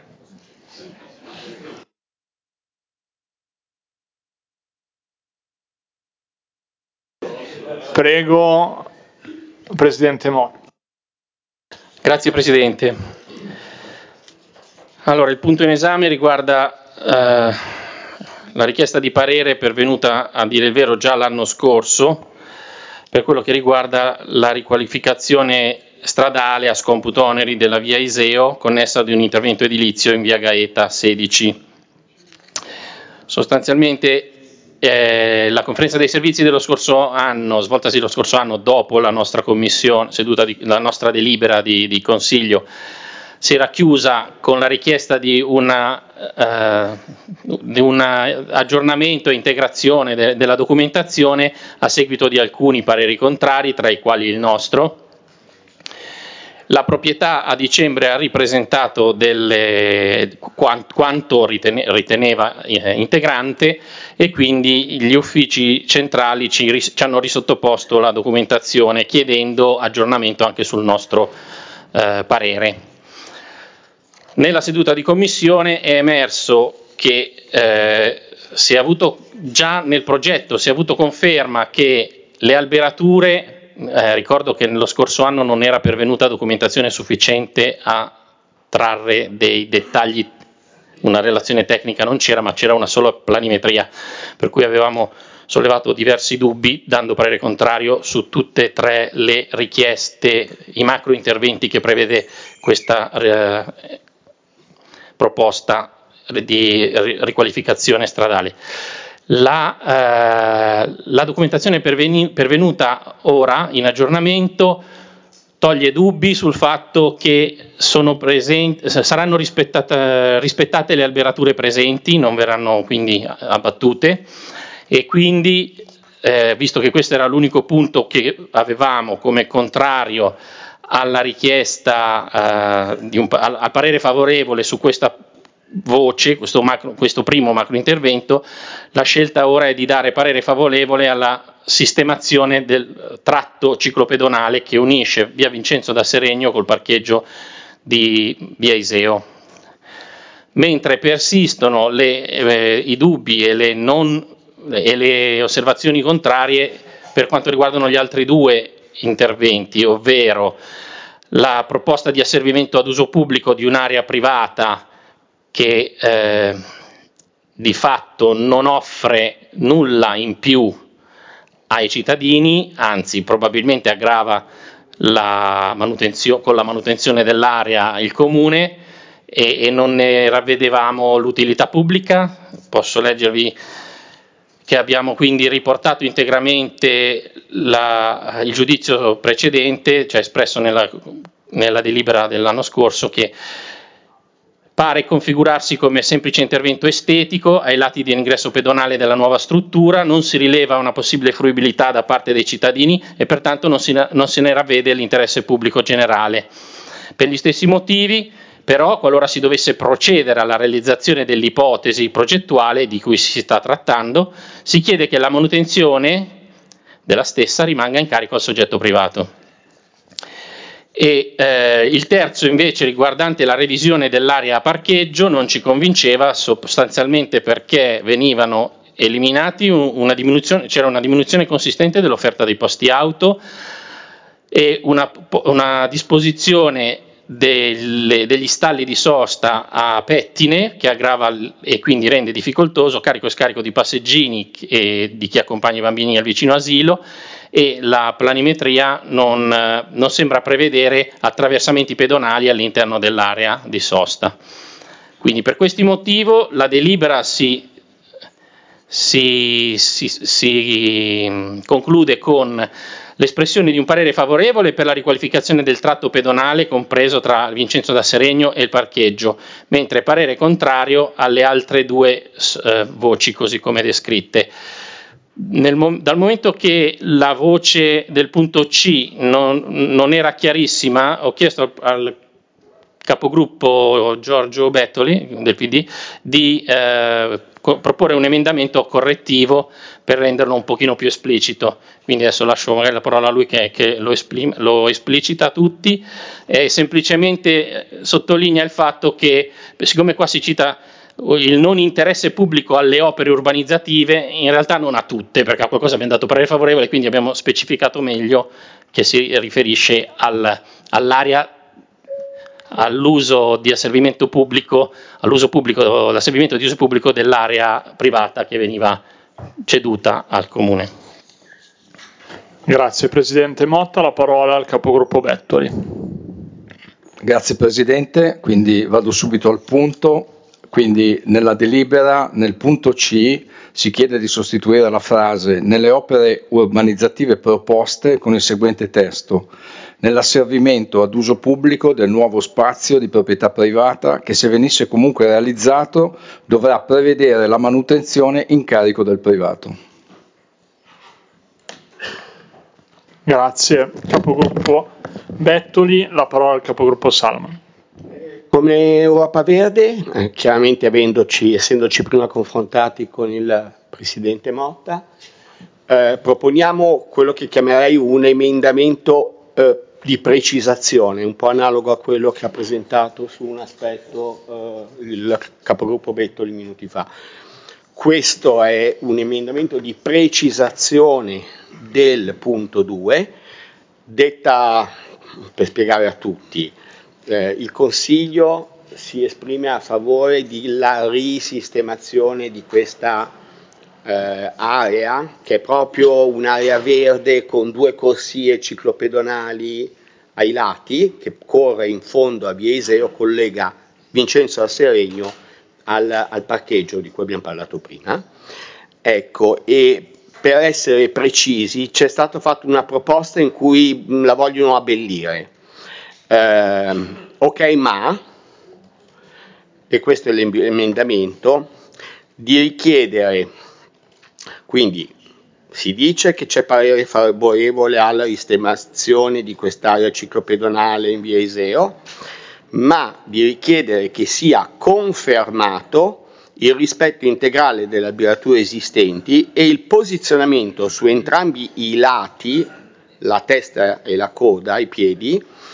Prego, Presidente Motta.
Grazie Presidente. Allora, il punto in esame riguarda eh, la richiesta di parere pervenuta, a dire il vero, già l'anno scorso, per quello che riguarda la riqualificazione stradale a scomputo oneri della via Iseo, connessa ad un intervento edilizio in via Gaeta sedici. Sostanzialmente eh, la conferenza dei servizi dello scorso anno, svoltasi lo scorso anno dopo la nostra commissione, seduta di, la nostra delibera di, di consiglio, si era chiusa con la richiesta di una, eh, di un aggiornamento e integrazione de, della documentazione a seguito di alcuni pareri contrari, tra i quali il nostro. La proprietà a dicembre ha ripresentato delle, quanto riteneva integrante e quindi gli uffici centrali ci, ci hanno risottoposto la documentazione chiedendo aggiornamento anche sul nostro eh, parere. Nella seduta di commissione è emerso che eh, si è avuto già nel progetto, si è avuto conferma che le alberature, eh, ricordo che nello scorso anno non era pervenuta documentazione sufficiente a trarre dei dettagli, una relazione tecnica non c'era, ma c'era una sola planimetria, per cui avevamo sollevato diversi dubbi, dando parere contrario su tutte e tre le richieste, i macro interventi che prevede questa eh, proposta di riqualificazione stradale. La, eh, la documentazione perveni, pervenuta ora in aggiornamento toglie dubbi sul fatto che sono presenti, saranno rispettate, rispettate le alberature presenti, non verranno quindi abbattute e quindi, eh, visto che questo era l'unico punto che avevamo come contrario alla richiesta, eh, di un, al, al parere favorevole su questa voce, questo, macro, questo primo macro intervento, la scelta ora è di dare parere favorevole alla sistemazione del tratto ciclopedonale che unisce via Vincenzo da Seregno col parcheggio di via Iseo. Mentre persistono le, eh, i dubbi e le, non, e le osservazioni contrarie per quanto riguardano gli altri due interventi, ovvero la proposta di asservimento ad uso pubblico di un'area privata che eh, di fatto non offre nulla in più ai cittadini, anzi probabilmente aggrava la manutenzio- con la manutenzione dell'area il comune, e, e non ne ravvedevamo l'utilità pubblica. Posso leggervi che abbiamo quindi riportato integramente la, il giudizio precedente, cioè espresso nella, nella delibera dell'anno scorso, che pare configurarsi come semplice intervento estetico ai lati di ingresso pedonale della nuova struttura, non si rileva una possibile fruibilità da parte dei cittadini e pertanto non, si, non se ne ravvede l'interesse pubblico generale. Per gli stessi motivi, però, qualora si dovesse procedere alla realizzazione dell'ipotesi progettuale di cui si sta trattando, si chiede che la manutenzione della stessa rimanga in carico al soggetto privato. E eh, il terzo invece, riguardante la revisione dell'area a parcheggio, non ci convinceva sostanzialmente perché venivano eliminati una diminuzione, c'era una diminuzione consistente dell'offerta dei posti auto e una, una disposizione delle, degli stalli di sosta a pettine che aggrava e quindi rende difficoltoso carico e scarico di passeggini e di chi accompagna i bambini al vicino asilo, e la planimetria non, non sembra prevedere attraversamenti pedonali all'interno dell'area di sosta. Quindi per questi motivi la delibera si, si, si, si conclude con l'espressione di un parere favorevole per la riqualificazione del tratto pedonale compreso tra Vincenzo da Seregno e il parcheggio, mentre parere contrario alle altre due eh, voci così come descritte. Nel, dal momento che la voce del punto C non, non era chiarissima, ho chiesto al capogruppo Giorgio Bettoli del P D di eh, co- proporre un emendamento correttivo per renderlo un pochino più esplicito, quindi adesso lascio magari la parola a lui che, che lo, esplim- lo esplicita a tutti, e semplicemente sottolinea il fatto che, siccome qua si cita il non interesse pubblico alle opere urbanizzative, in realtà non a tutte, perché a qualcosa abbiamo dato parere favorevole, quindi abbiamo specificato meglio che si riferisce al, all'area, all'uso di asservimento pubblico, all'uso pubblico, l'asservimento di uso pubblico dell'area privata che veniva ceduta al comune.
Grazie Presidente Motta, la parola al capogruppo Bettoli.
Grazie Presidente, quindi vado subito al punto. Quindi nella delibera, nel punto C, si chiede di sostituire la frase nelle opere urbanizzative proposte con il seguente testo: nell'asservimento ad uso pubblico del nuovo spazio di proprietà privata che, se venisse comunque realizzato, dovrà prevedere la manutenzione in carico del privato.
Grazie capogruppo Bettoli, la parola al capogruppo Salman.
Come Europa Verde, eh, chiaramente avendoci, essendoci prima confrontati con il Presidente Motta, eh, proponiamo quello che chiamerei un emendamento eh, di precisazione, un po' analogo a quello che ha presentato su un aspetto eh, il capogruppo Bettoli minuti fa. Questo è un emendamento di precisazione del punto due, detta per spiegare a tutti. Eh, il Consiglio si esprime a favore della risistemazione di questa eh, area, che è proprio un'area verde con due corsie ciclopedonali ai lati, che corre in fondo a via Iseo, collega Vincenzo da Seregno al, al parcheggio di cui abbiamo parlato prima. Ecco, e per essere precisi c'è stata fatta una proposta in cui mh, la vogliono abbellire. Eh, ok, ma, e questo è l'emendamento, di richiedere, quindi si dice che c'è parere favorevole alla sistemazione di quest'area ciclopedonale in via Iseo, ma di richiedere che sia confermato il rispetto integrale delle alberature esistenti e il posizionamento su entrambi i lati, la testa e la coda, i piedi,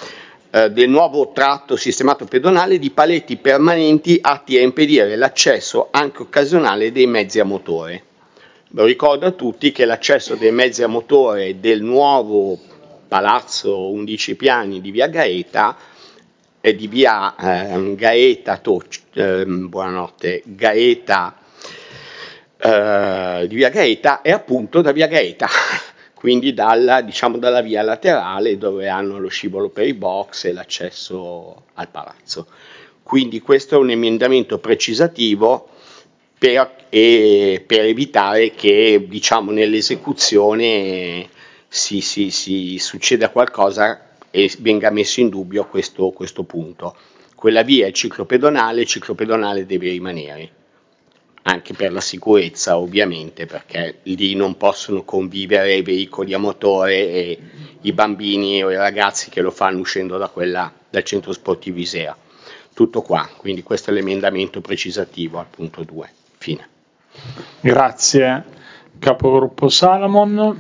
eh, del nuovo tratto sistemato pedonale di paletti permanenti atti a impedire l'accesso anche occasionale dei mezzi a motore. Lo ricordo a tutti che l'accesso dei mezzi a motore del nuovo palazzo undici piani di via Gaeta e di via eh, Gaeta, Toc- eh, buonanotte, Gaeta, eh, di via Gaeta è appunto da via Gaeta, quindi dalla, diciamo, dalla via laterale dove hanno lo scivolo per i box e l'accesso al palazzo. Quindi questo è un emendamento precisativo per, e, per evitare che, diciamo, nell'esecuzione si, si, si succeda qualcosa e venga messo in dubbio questo, questo punto. Quella via è ciclopedonale, il ciclopedonale deve rimanere, anche per la sicurezza ovviamente, perché lì non possono convivere i veicoli a motore e i bambini o i ragazzi che lo fanno uscendo da quella, dal centro sportivo Isea. Tutto qua, quindi questo è l'emendamento precisativo al punto due. Fine.
Grazie, capogruppo Salamon.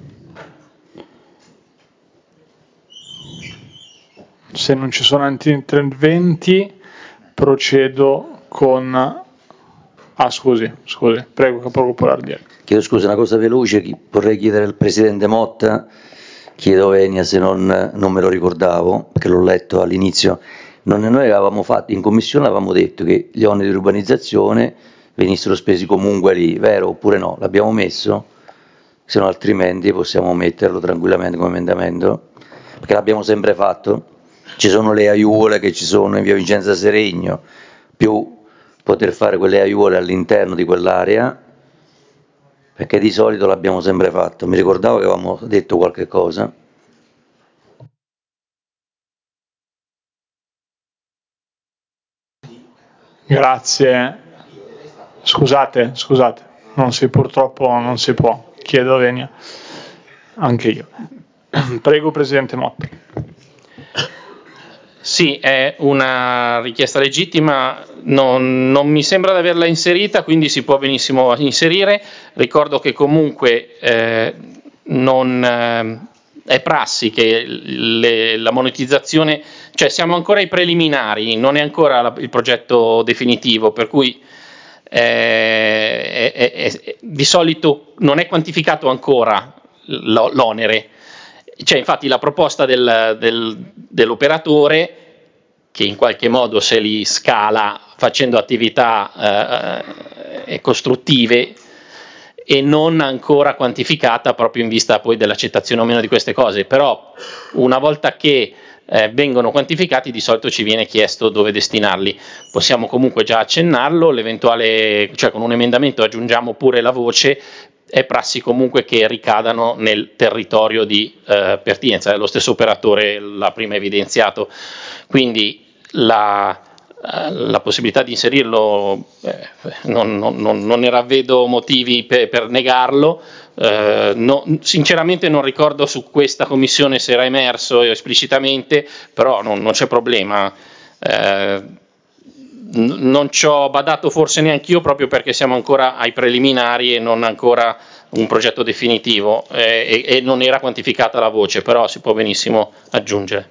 Se non ci sono altri interventi, procedo con... Ah, scusi, scusi, prego, capogruppo Lardieri.
Chiedo scusa, una cosa veloce, vorrei chiedere al Presidente Motta, chiedo Venia se non, non me lo ricordavo, perché l'ho letto all'inizio. Non, noi avevamo fatto, in commissione avevamo detto che gli oneri di urbanizzazione venissero spesi comunque lì, vero oppure no? L'abbiamo messo? Se no altrimenti possiamo metterlo tranquillamente come emendamento, perché l'abbiamo sempre fatto. Ci sono le aiuole che ci sono in via Vincenza Seregno, più poter fare quelle aiuole all'interno di quell'area, perché di solito l'abbiamo sempre fatto. Mi ricordavo che avevamo detto qualche cosa.
Grazie. Scusate, scusate, non si, purtroppo non si può. Chiedo Venia. Anche io. Prego, Presidente Motta.
Sì, è una richiesta legittima, non, non mi sembra di averla inserita, quindi si può benissimo inserire. Ricordo che comunque eh, non, eh, è prassi che le, la monetizzazione, cioè siamo ancora ai preliminari, non è ancora la, il progetto definitivo, per cui eh, è, è, è, di solito non è quantificato ancora l'onere. C'è infatti la proposta del, del, dell'operatore che in qualche modo se li scala facendo attività eh, costruttive e non ancora quantificata proprio in vista poi dell'accettazione o meno di queste cose, però una volta che eh, vengono quantificati di solito ci viene chiesto dove destinarli. Possiamo comunque già accennarlo, l'eventuale, cioè con un emendamento aggiungiamo pure la voce. È prassi comunque che ricadano nel territorio di eh, pertinenza, lo stesso operatore l'ha prima evidenziato, quindi la, la possibilità di inserirlo eh, non, non, non ne ravvedo motivi per, per negarlo. Eh, no, sinceramente non ricordo su questa commissione se era emerso esplicitamente, però non, non c'è problema. Eh, non ci ho badato forse neanche io proprio perché siamo ancora ai preliminari e non ancora un progetto definitivo eh, e, e non era quantificata la voce, però si può benissimo aggiungere.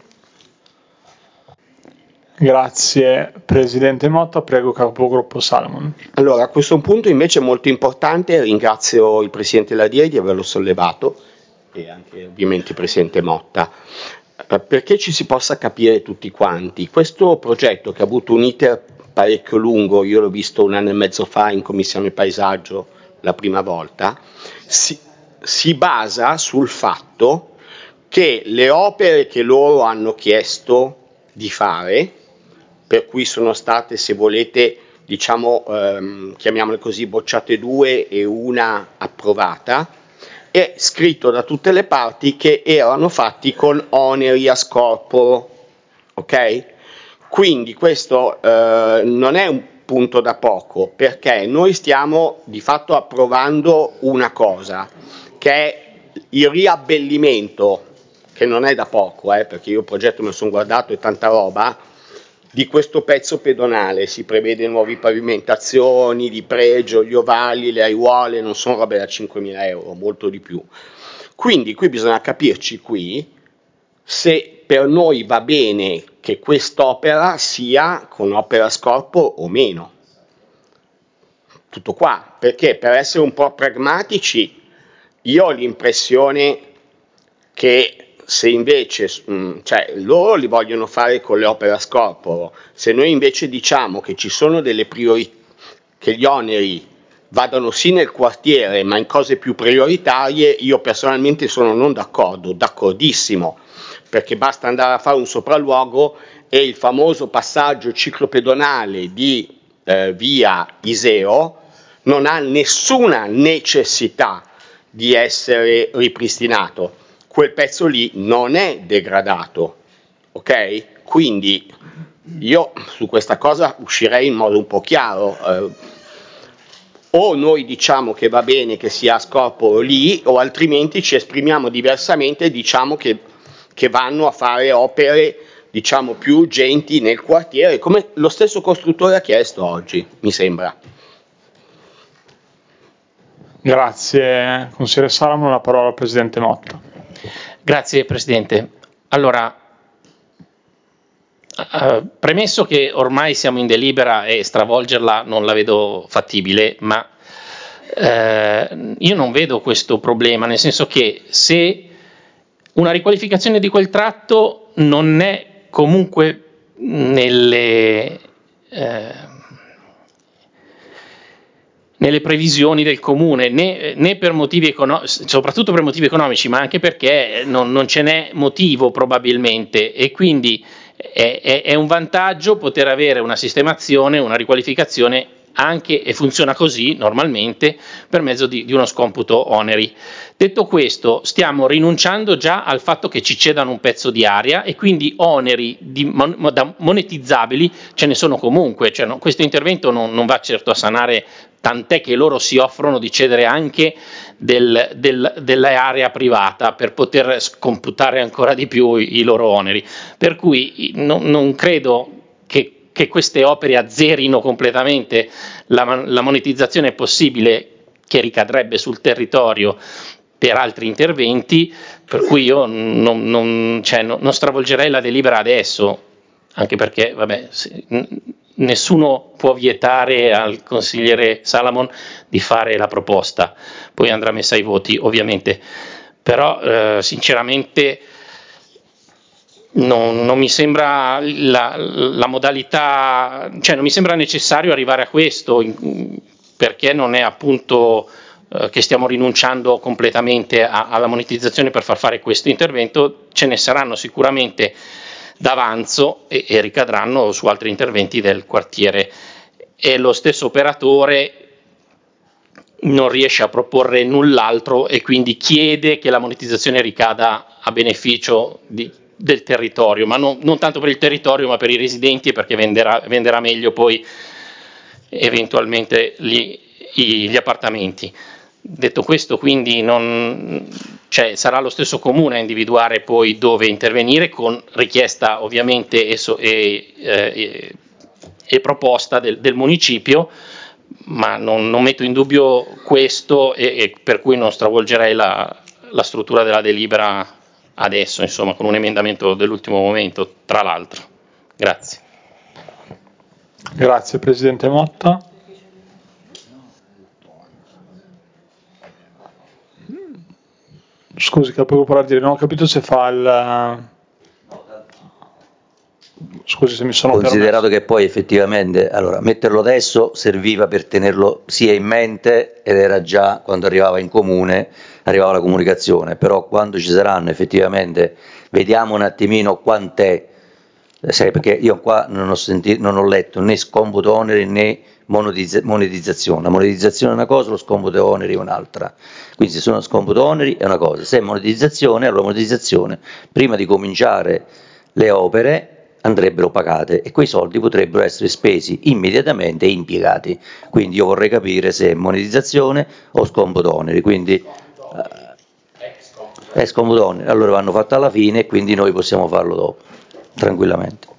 Grazie Presidente Motta, prego capogruppo Salamon.
Allora, a questo punto invece è molto importante, ringrazio il Presidente Lardieri di averlo sollevato e anche ovviamente il Presidente Motta, perché ci si possa capire tutti quanti. Questo progetto che ha avuto un iter parecchio lungo, io l'ho visto un anno e mezzo fa in Commissione Paesaggio la prima volta, si, si basa sul fatto che le opere che loro hanno chiesto di fare, per cui sono state, se volete, diciamo, ehm, chiamiamole così, bocciate due e una approvata, è scritto da tutte le parti che erano fatti con oneri a scorporo, ok? Quindi questo eh, non è un punto da poco, perché noi stiamo di fatto approvando una cosa, che è il riabbellimento, che non è da poco, eh, perché io il progetto me lo sono guardato e tanta roba, di questo pezzo pedonale. Si prevede nuove pavimentazioni di pregio, gli ovali, le aiuole, non sono robe da cinquemila euro, molto di più. Quindi qui bisogna capirci qui se per noi va bene che quest'opera sia con opera scorpo o meno. Tutto qua, perché per essere un po' pragmatici io ho l'impressione che se invece, mh, cioè loro li vogliono fare con le opere a scorporo, se noi invece diciamo che ci sono delle priorità, che gli oneri vadano sì nel quartiere ma in cose più prioritarie, io personalmente sono non d'accordo, d'accordissimo, perché basta andare a fare un sopralluogo e il famoso passaggio ciclopedonale di eh, via Iseo non ha nessuna necessità di essere ripristinato, quel pezzo lì non è degradato, ok? Quindi io su questa cosa uscirei in modo un po' chiaro, eh, o noi diciamo che va bene che sia a scorporo lì, o altrimenti ci esprimiamo diversamente e diciamo che, che vanno a fare opere diciamo più urgenti nel quartiere, come lo stesso costruttore ha chiesto oggi, mi sembra.
Grazie, consigliere Salamon, la parola al Presidente Motta.
Grazie Presidente. Allora, Uh, premesso che ormai siamo in delibera e stravolgerla non la vedo fattibile, ma uh, io non vedo questo problema, nel senso che se una riqualificazione di quel tratto non è comunque nelle, uh, nelle previsioni del comune, né, né per motivi economici, soprattutto per motivi economici, ma anche perché non, non ce n'è motivo probabilmente, e quindi È, è, è un vantaggio poter avere una sistemazione, una riqualificazione anche, e funziona così normalmente, per mezzo di, di uno scomputo oneri. Detto questo, stiamo rinunciando già al fatto che ci cedano un pezzo di area e quindi oneri di, mon, monetizzabili ce ne sono comunque, cioè, no, questo intervento non, non va certo a sanare, tant'è che loro si offrono di cedere anche del, del, dell'area privata per poter scomputare ancora di più i, i loro oneri. Per cui no, non credo che, che queste opere azzerino completamente la, la monetizzazione possibile che ricadrebbe sul territorio per altri interventi, per cui io non, non, cioè, non, non stravolgerei la delibera adesso, anche perché vabbè, se, nessuno può vietare al consigliere Salamon di fare la proposta, poi andrà messa ai voti ovviamente, però eh, sinceramente non, non mi sembra la, la modalità, cioè non mi sembra necessario arrivare a questo, perché non è appunto eh, che stiamo rinunciando completamente a, alla monetizzazione per far fare questo intervento, ce ne saranno sicuramente d'avanzo e, e ricadranno su altri interventi del quartiere, e lo stesso operatore non riesce a proporre null'altro e quindi chiede che la monetizzazione ricada a beneficio di, del territorio, ma non, non tanto per il territorio ma per i residenti, e perché venderà, venderà meglio poi eventualmente gli, gli appartamenti. Detto questo, quindi non, cioè, sarà lo stesso comune a individuare poi dove intervenire, con richiesta ovviamente e, so, e, eh, e proposta del, del municipio, ma non, non metto in dubbio questo, e, e per cui non stravolgerei la, la struttura della delibera adesso, insomma, con un emendamento dell'ultimo momento, tra l'altro. Grazie.
Grazie Presidente Motta. Scusi, capogruppo Lardieri, non ho capito se fa il... Scusi se mi sono
considerato
permesso.
Che poi effettivamente, allora, metterlo adesso serviva per tenerlo sia in mente, ed era già quando arrivava in comune, arrivava la comunicazione, però quando ci saranno effettivamente, vediamo un attimino quant'è, sai, perché io qua non ho, sentito, non ho letto né scomputo oneri né monetizzazione. La monetizzazione è una cosa, lo scomputo oneri è un'altra. Quindi se sono scomputo oneri è una cosa, se è monetizzazione, allora monetizzazione, prima di cominciare le opere andrebbero pagate e quei soldi potrebbero essere spesi immediatamente e impiegati. Quindi io vorrei capire se è monetizzazione o scomputo oneri, quindi eh, è scomputo oneri, allora vanno fatte alla fine e quindi noi possiamo farlo dopo, tranquillamente.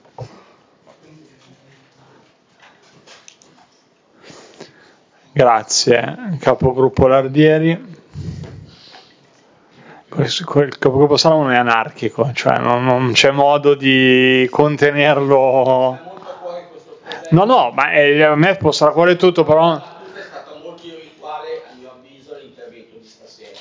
Grazie, capogruppo Lardieri. il capogruppo Salamon è anarchico, cioè non, non c'è modo di contenerlo. No, no, ma è, a me può stare a cuore tutto, però.
È stato molto irrituale, a mio avviso, l'intervento di stasera.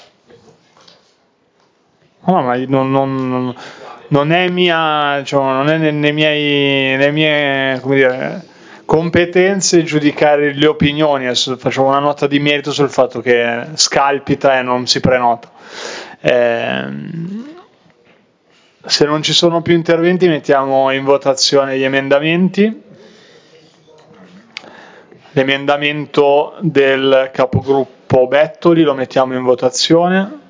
No, ma non, non, non è mia, cioè, non è nei, nei miei, nei mie, come dire, competenze giudicare le opinioni. Adesso faccio una nota di merito sul fatto che scalpita e non si prenota. Eh, se non ci sono più interventi mettiamo in votazione gli emendamenti. L'emendamento del capogruppo Bettoli lo mettiamo in votazione.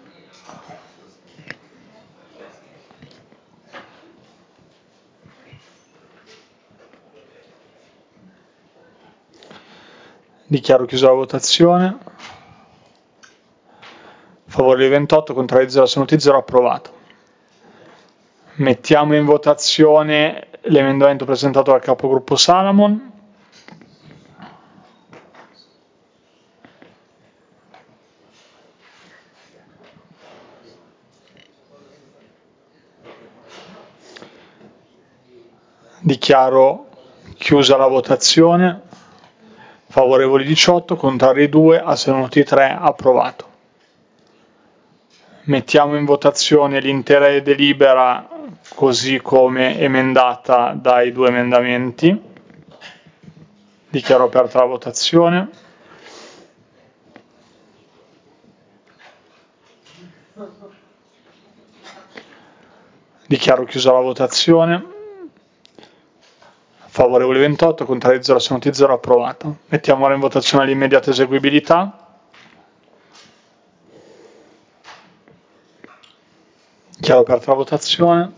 Dichiaro chiusa la votazione. Favorevoli ventotto, contrari zero, astenuti zero, approvato. Mettiamo in votazione l'emendamento presentato dal capogruppo Salamon. Dichiaro chiusa la votazione. Favorevoli diciotto, contrari due, astenuti tre, approvato. Mettiamo in votazione l'intera delibera così come emendata dai due emendamenti. Dichiaro aperta la votazione. Dichiaro chiusa la votazione. Favorevoli ventotto, contrari zero, astenuti zero, approvato. Mettiamo ora in votazione l'immediata eseguibilità. Dichiaro aperta la votazione.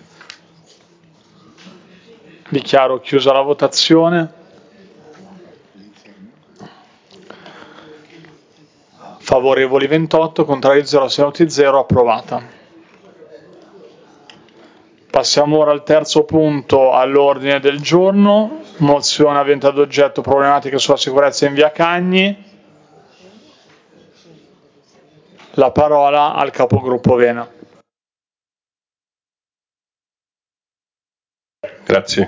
Dichiaro chiusa la votazione. Favorevoli ventotto, contrari zero, astenuti zero, approvata. Passiamo ora al terzo punto all'ordine del giorno, mozione avente ad oggetto problematiche sulla sicurezza in via Cagni. La parola al capogruppo Vena.
Grazie.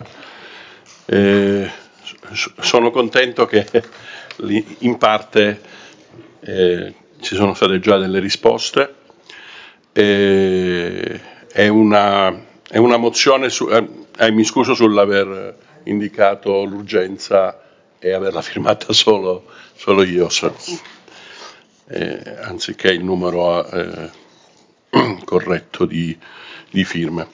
Eh, sono contento che in parte eh, ci sono state già delle risposte. Eh, è, una, è una mozione, su, eh, mi scuso sull'aver indicato l'urgenza e averla firmata solo, solo io, eh, anziché il numero eh, corretto di, di firme.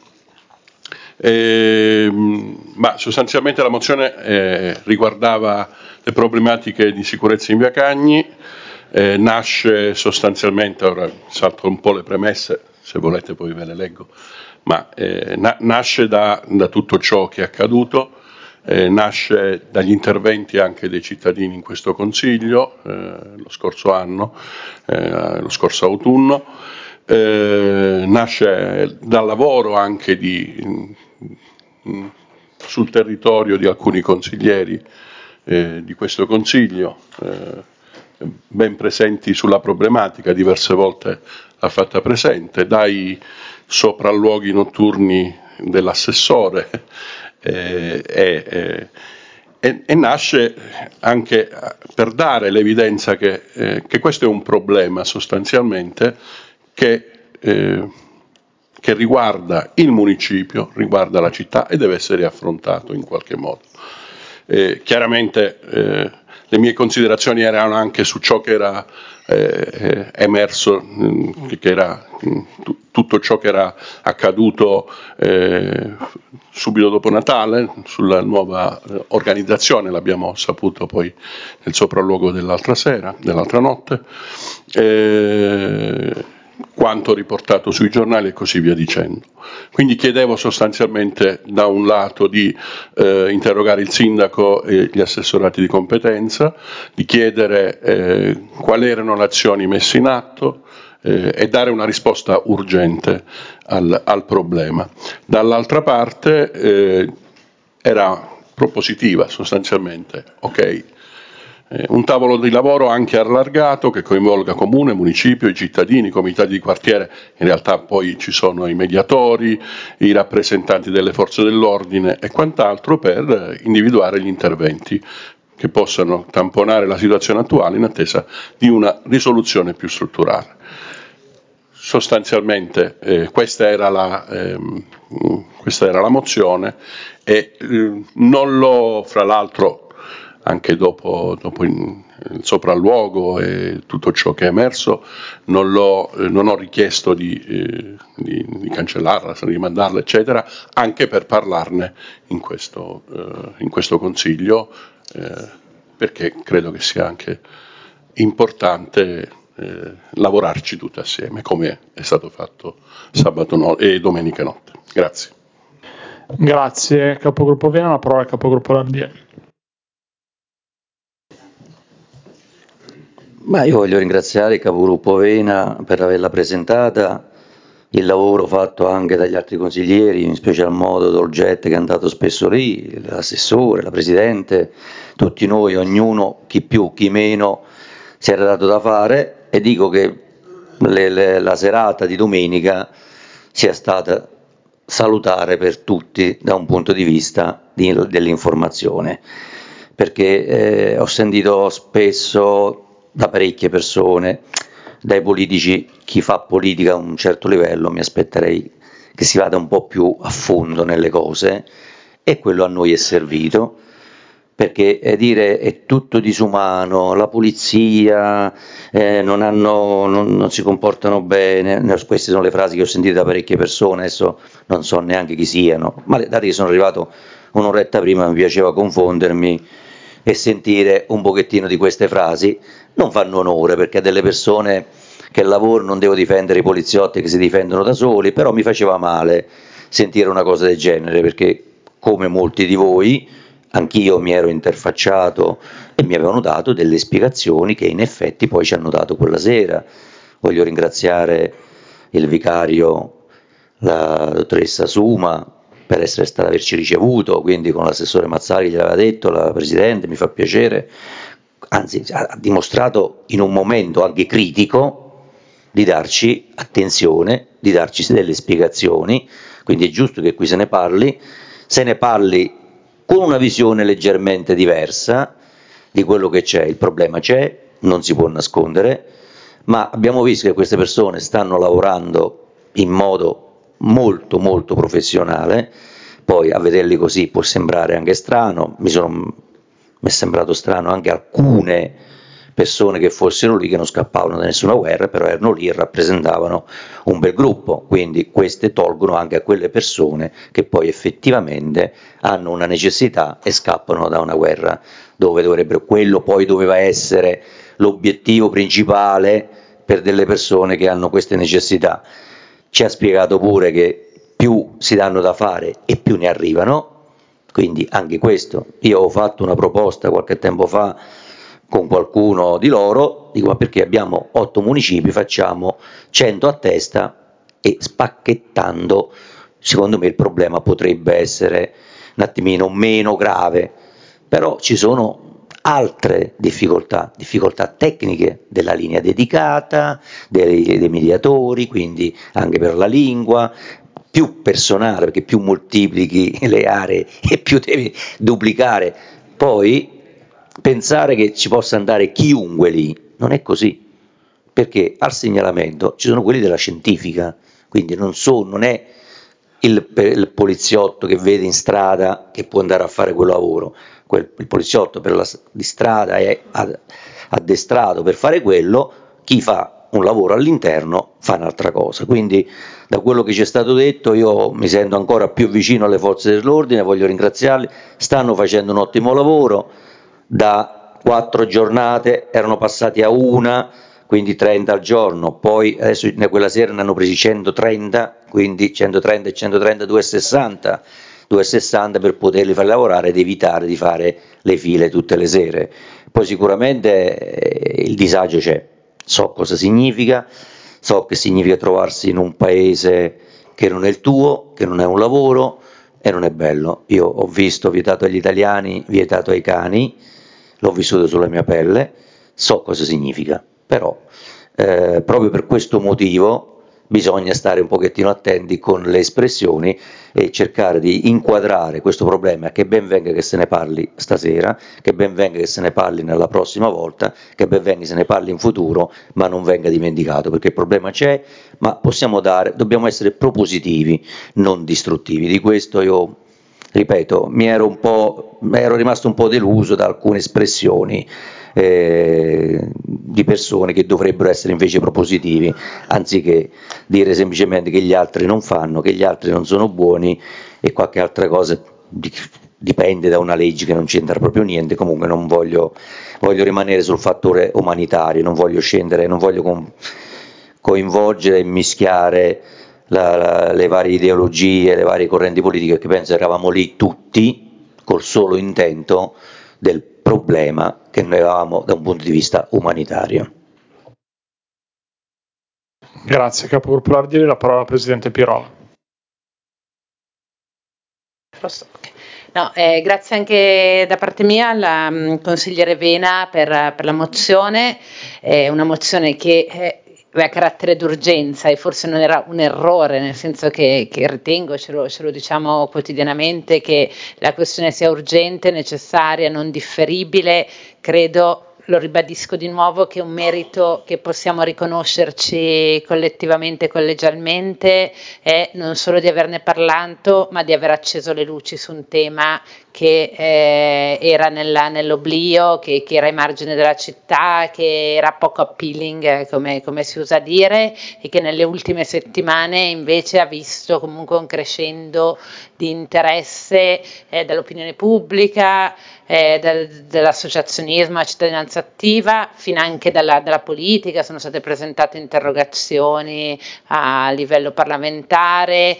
Eh, ma sostanzialmente la mozione eh, riguardava le problematiche di sicurezza in via Cagni, eh, nasce sostanzialmente, ora salto un po' le premesse, se volete poi ve le leggo, ma eh, na- nasce da, da tutto ciò che è accaduto, eh, nasce dagli interventi anche dei cittadini in questo Consiglio eh, lo scorso anno, eh, lo scorso autunno, eh, nasce dal lavoro anche di sul territorio di alcuni consiglieri eh, di questo Consiglio, eh, ben presenti sulla problematica, diverse volte l'ha fatta presente, dai sopralluoghi notturni dell'assessore eh, eh, eh, e nasce anche per dare l'evidenza che, eh, che questo è un problema sostanzialmente che eh, che riguarda il municipio, riguarda la città e deve essere affrontato in qualche modo. Eh, chiaramente eh, le mie considerazioni erano anche su ciò che era eh, emerso, mh, che era mh, t- tutto ciò che era accaduto eh, subito dopo Natale, sulla nuova eh, organizzazione, l'abbiamo saputo poi nel sopralluogo dell'altra sera, dell'altra notte. Eh, quanto riportato sui giornali e così via dicendo. Quindi chiedevo sostanzialmente da un lato di eh, interrogare il sindaco e gli assessorati di competenza, di chiedere eh, quali erano le azioni messe in atto eh, e dare una risposta urgente al, al problema. Dall'altra parte eh, era propositiva sostanzialmente, ok, Eh, un tavolo di lavoro anche allargato che coinvolga comune, municipio, i cittadini, i comitati di quartiere, in realtà poi ci sono i mediatori, i rappresentanti delle forze dell'ordine e quant'altro per individuare gli interventi che possano tamponare la situazione attuale in attesa di una risoluzione più strutturale. Sostanzialmente eh, questa, era la, ehm, questa era la mozione e eh, non l'ho, fra l'altro, anche dopo, dopo in, il sopralluogo e tutto ciò che è emerso, non, l'ho, eh, non ho richiesto di, eh, di, di cancellarla, di mandarla, eccetera, anche per parlarne in questo, eh, in questo Consiglio, eh, perché credo che sia anche importante eh, lavorarci tutti assieme, come è stato fatto sabato no- e domenica notte. Grazie.
Grazie, capogruppo Vena, la parola al capogruppo Lardieri.
Ma io voglio ringraziare il capogruppo Vena per averla presentata, il lavoro fatto anche dagli altri consiglieri, in special modo Dolgette che è andato spesso lì, l'assessore, la presidente, tutti noi, ognuno, chi più, chi meno, si era dato da fare e dico che le, le, la serata di domenica sia stata salutare per tutti da un punto di vista di, dell'informazione, perché eh, ho sentito spesso da parecchie persone, dai politici, chi fa politica a un certo livello, mi aspetterei che si vada un po' più a fondo nelle cose e quello a noi è servito, perché eh, dire è tutto disumano, la polizia eh, non, hanno, non, non si comportano bene, queste sono le frasi che ho sentito da parecchie persone, adesso non so neanche chi siano, ma dato che sono arrivato un'oretta prima mi piaceva confondermi e sentire un pochettino di queste frasi, non fanno onore perché a delle persone che lavorano, non devo difendere i poliziotti che si difendono da soli, però mi faceva male sentire una cosa del genere perché come molti di voi anch'io mi ero interfacciato e mi avevano dato delle spiegazioni che in effetti poi ci hanno dato quella sera. Voglio ringraziare il vicario, la dottoressa Suma, per essere stata averci ricevuto, quindi con l'assessore Mazzari gliel'aveva detto, la Presidente, mi fa piacere, anzi ha dimostrato in un momento anche critico di darci attenzione, di darci delle spiegazioni, quindi è giusto che qui se ne parli, se ne parli con una visione leggermente diversa di quello che c'è, il problema c'è, non si può nascondere, ma abbiamo visto che queste persone stanno lavorando in modo molto molto professionale, poi a vederli così può sembrare anche strano, mi, sono, mi è sembrato strano anche alcune persone che fossero lì che non scappavano da nessuna guerra, però erano lì e rappresentavano un bel gruppo, quindi queste tolgono anche a quelle persone che poi effettivamente hanno una necessità e scappano da una guerra dove dovrebbero, quello poi doveva essere l'obiettivo principale per delle persone che hanno queste necessità. Ci ha spiegato pure che più si danno da fare e più ne arrivano, quindi anche questo, io ho fatto una proposta qualche tempo fa con qualcuno di loro, dico ma perché abbiamo otto municipi, facciamo cento a testa e spacchettando, secondo me il problema potrebbe essere un attimino meno grave, però ci sono altre difficoltà, difficoltà tecniche della linea dedicata, dei, dei mediatori, quindi anche per la lingua, più personale perché più moltiplichi le aree e più devi duplicare, poi pensare che ci possa andare chiunque lì, non è così, perché al segnalamento ci sono quelli della scientifica, quindi non, so, non è il, il poliziotto che vede in strada che può andare a fare quel lavoro, quel, il poliziotto per la, di strada è addestrato per fare quello, chi fa un lavoro all'interno fa un'altra cosa, quindi da quello che ci è stato detto io mi sento ancora più vicino alle forze dell'ordine, voglio ringraziarli, stanno facendo un ottimo lavoro, da quattro giornate erano passati a una, quindi trenta al giorno, poi adesso quella sera ne hanno presi centotrenta, quindi centotrenta e centotrenta, duecentosessanta, duecentosessanta per poterli far lavorare ed evitare di fare le file tutte le sere. Poi sicuramente eh, il disagio c'è, so cosa significa, so che significa trovarsi in un paese che non è il tuo, che non è un lavoro e non è bello. Io ho visto vietato agli italiani, vietato ai cani, l'ho vissuto sulla mia pelle, so cosa significa, però eh, proprio per questo motivo bisogna stare un pochettino attenti con le espressioni e cercare di inquadrare questo problema, che ben venga che se ne parli stasera, che ben venga che se ne parli nella prossima volta, che ben venga che se ne parli in futuro, ma non venga dimenticato, perché il problema c'è, ma possiamo dare, dobbiamo essere propositivi, non distruttivi. Di questo io, ripeto, mi ero un po', ero rimasto un po' deluso da alcune espressioni Eh, di persone che dovrebbero essere invece propositivi, anziché dire semplicemente che gli altri non fanno, che gli altri non sono buoni e qualche altra cosa dipende da una legge che non c'entra proprio niente. Comunque non voglio, voglio rimanere sul fattore umanitario, non voglio scendere, non voglio co- coinvolgere e mischiare la, la, le varie ideologie, le varie correnti politiche, che penso eravamo lì tutti col solo intento del problema che noi avevamo da un punto di vista umanitario.
Grazie Capogruppo Ardire, la parola al Presidente Pirolo.
No, eh, grazie anche da parte mia al um, consigliere Vena per, per la mozione, è una mozione che eh, aveva carattere d'urgenza e forse non era un errore, nel senso che, che ritengo, ce lo, ce lo diciamo quotidianamente, che la questione sia urgente, necessaria, non differibile. Credo, lo ribadisco di nuovo, che è un merito che possiamo riconoscerci collettivamente, collegialmente, è non solo di averne parlato, ma di aver acceso le luci su un tema che eh, era nella, nell'oblio, che, che era ai margini della città, che era poco appealing, eh, come, come si usa dire, e che nelle ultime settimane invece ha visto comunque un crescendo di interesse eh, dall'opinione pubblica, eh, del, dell'associazionismo, la cittadinanza attiva, finanche dalla, dalla politica. Sono state presentate interrogazioni a livello parlamentare,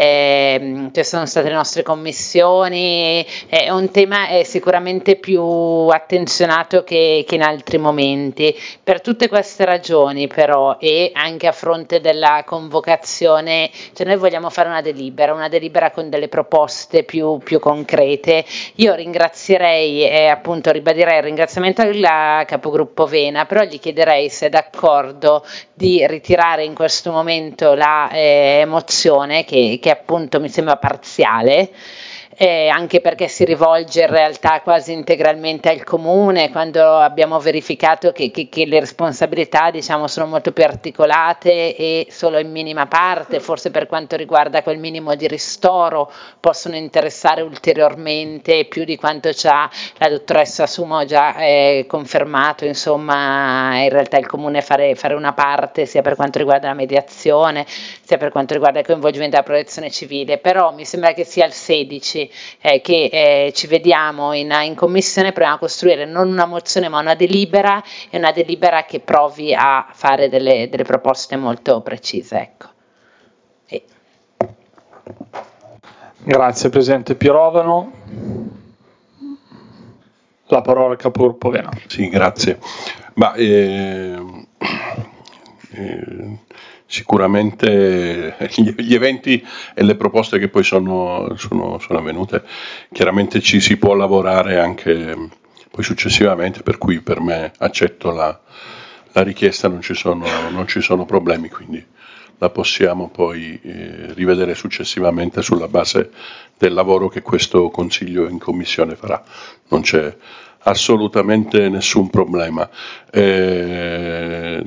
eh, ci sono state le nostre commissioni. È un tema è sicuramente più attenzionato che, che in altri momenti. Per tutte queste ragioni però, e anche a fronte della convocazione, cioè noi vogliamo fare una delibera, una delibera con delle proposte più, più concrete. Io ringrazierei e appunto ribadirei il ringraziamento al capogruppo Vena, però gli chiederei se è d'accordo di ritirare in questo momento la eh, mozione che, che appunto mi sembra parziale. Eh, anche perché si rivolge in realtà quasi integralmente al comune, quando abbiamo verificato che, che, che le responsabilità, diciamo, sono molto più articolate e solo in minima parte, forse per quanto riguarda quel minimo di ristoro, possono interessare ulteriormente più di quanto già la dottoressa Sumo già eh, confermato. Insomma, in realtà il comune fare, fare una parte sia per quanto riguarda la mediazione sia per quanto riguarda il coinvolgimento della protezione civile. Però mi sembra che sia il sedici Eh, che eh, ci vediamo in, in commissione, proviamo a costruire non una mozione ma una delibera, e una delibera che provi a fare delle, delle proposte molto precise, ecco. E...
Grazie Presidente Pirovano, la parola al Capogruppo Vena.
Sì, grazie. Ma, eh, eh, sicuramente gli eventi e le proposte che poi sono, sono, sono avvenute, chiaramente ci si può lavorare anche poi successivamente, per cui per me accetto la, la richiesta, non ci sono, non ci sono problemi, quindi la possiamo poi eh, rivedere successivamente sulla base del lavoro che questo Consiglio in Commissione farà. Non c'è assolutamente nessun problema. Eh,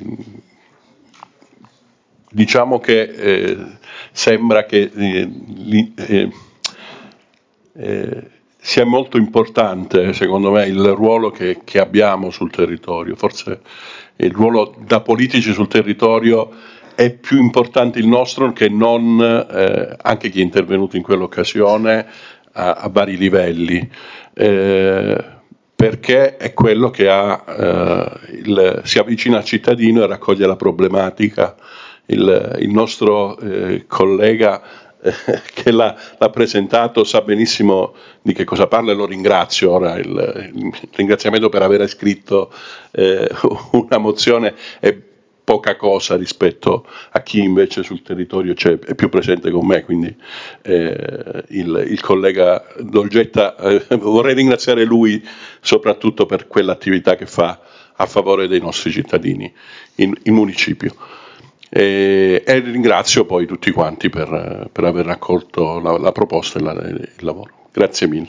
Diciamo che eh, sembra che eh, li, eh, eh, sia molto importante, secondo me, il ruolo che, che abbiamo sul territorio. Forse il ruolo da politici sul territorio è più importante il nostro che non eh, anche chi è intervenuto in quell'occasione a, a vari livelli. Eh, perché è quello che ha, eh, il, si avvicina al cittadino e raccoglie la problematica. Il, il nostro eh, collega eh, che l'ha, l'ha presentato sa benissimo di che cosa parla, e lo ringrazio. Ora il, il ringraziamento per aver scritto eh, una mozione è poca cosa rispetto a chi invece sul territorio c'è, è più presente con me, quindi eh, il, il collega Dolgetta, eh, vorrei ringraziare lui soprattutto per quell'attività che fa a favore dei nostri cittadini in, in municipio. E, e ringrazio poi tutti quanti per, per aver accolto la, la proposta e la, il lavoro. Grazie mille.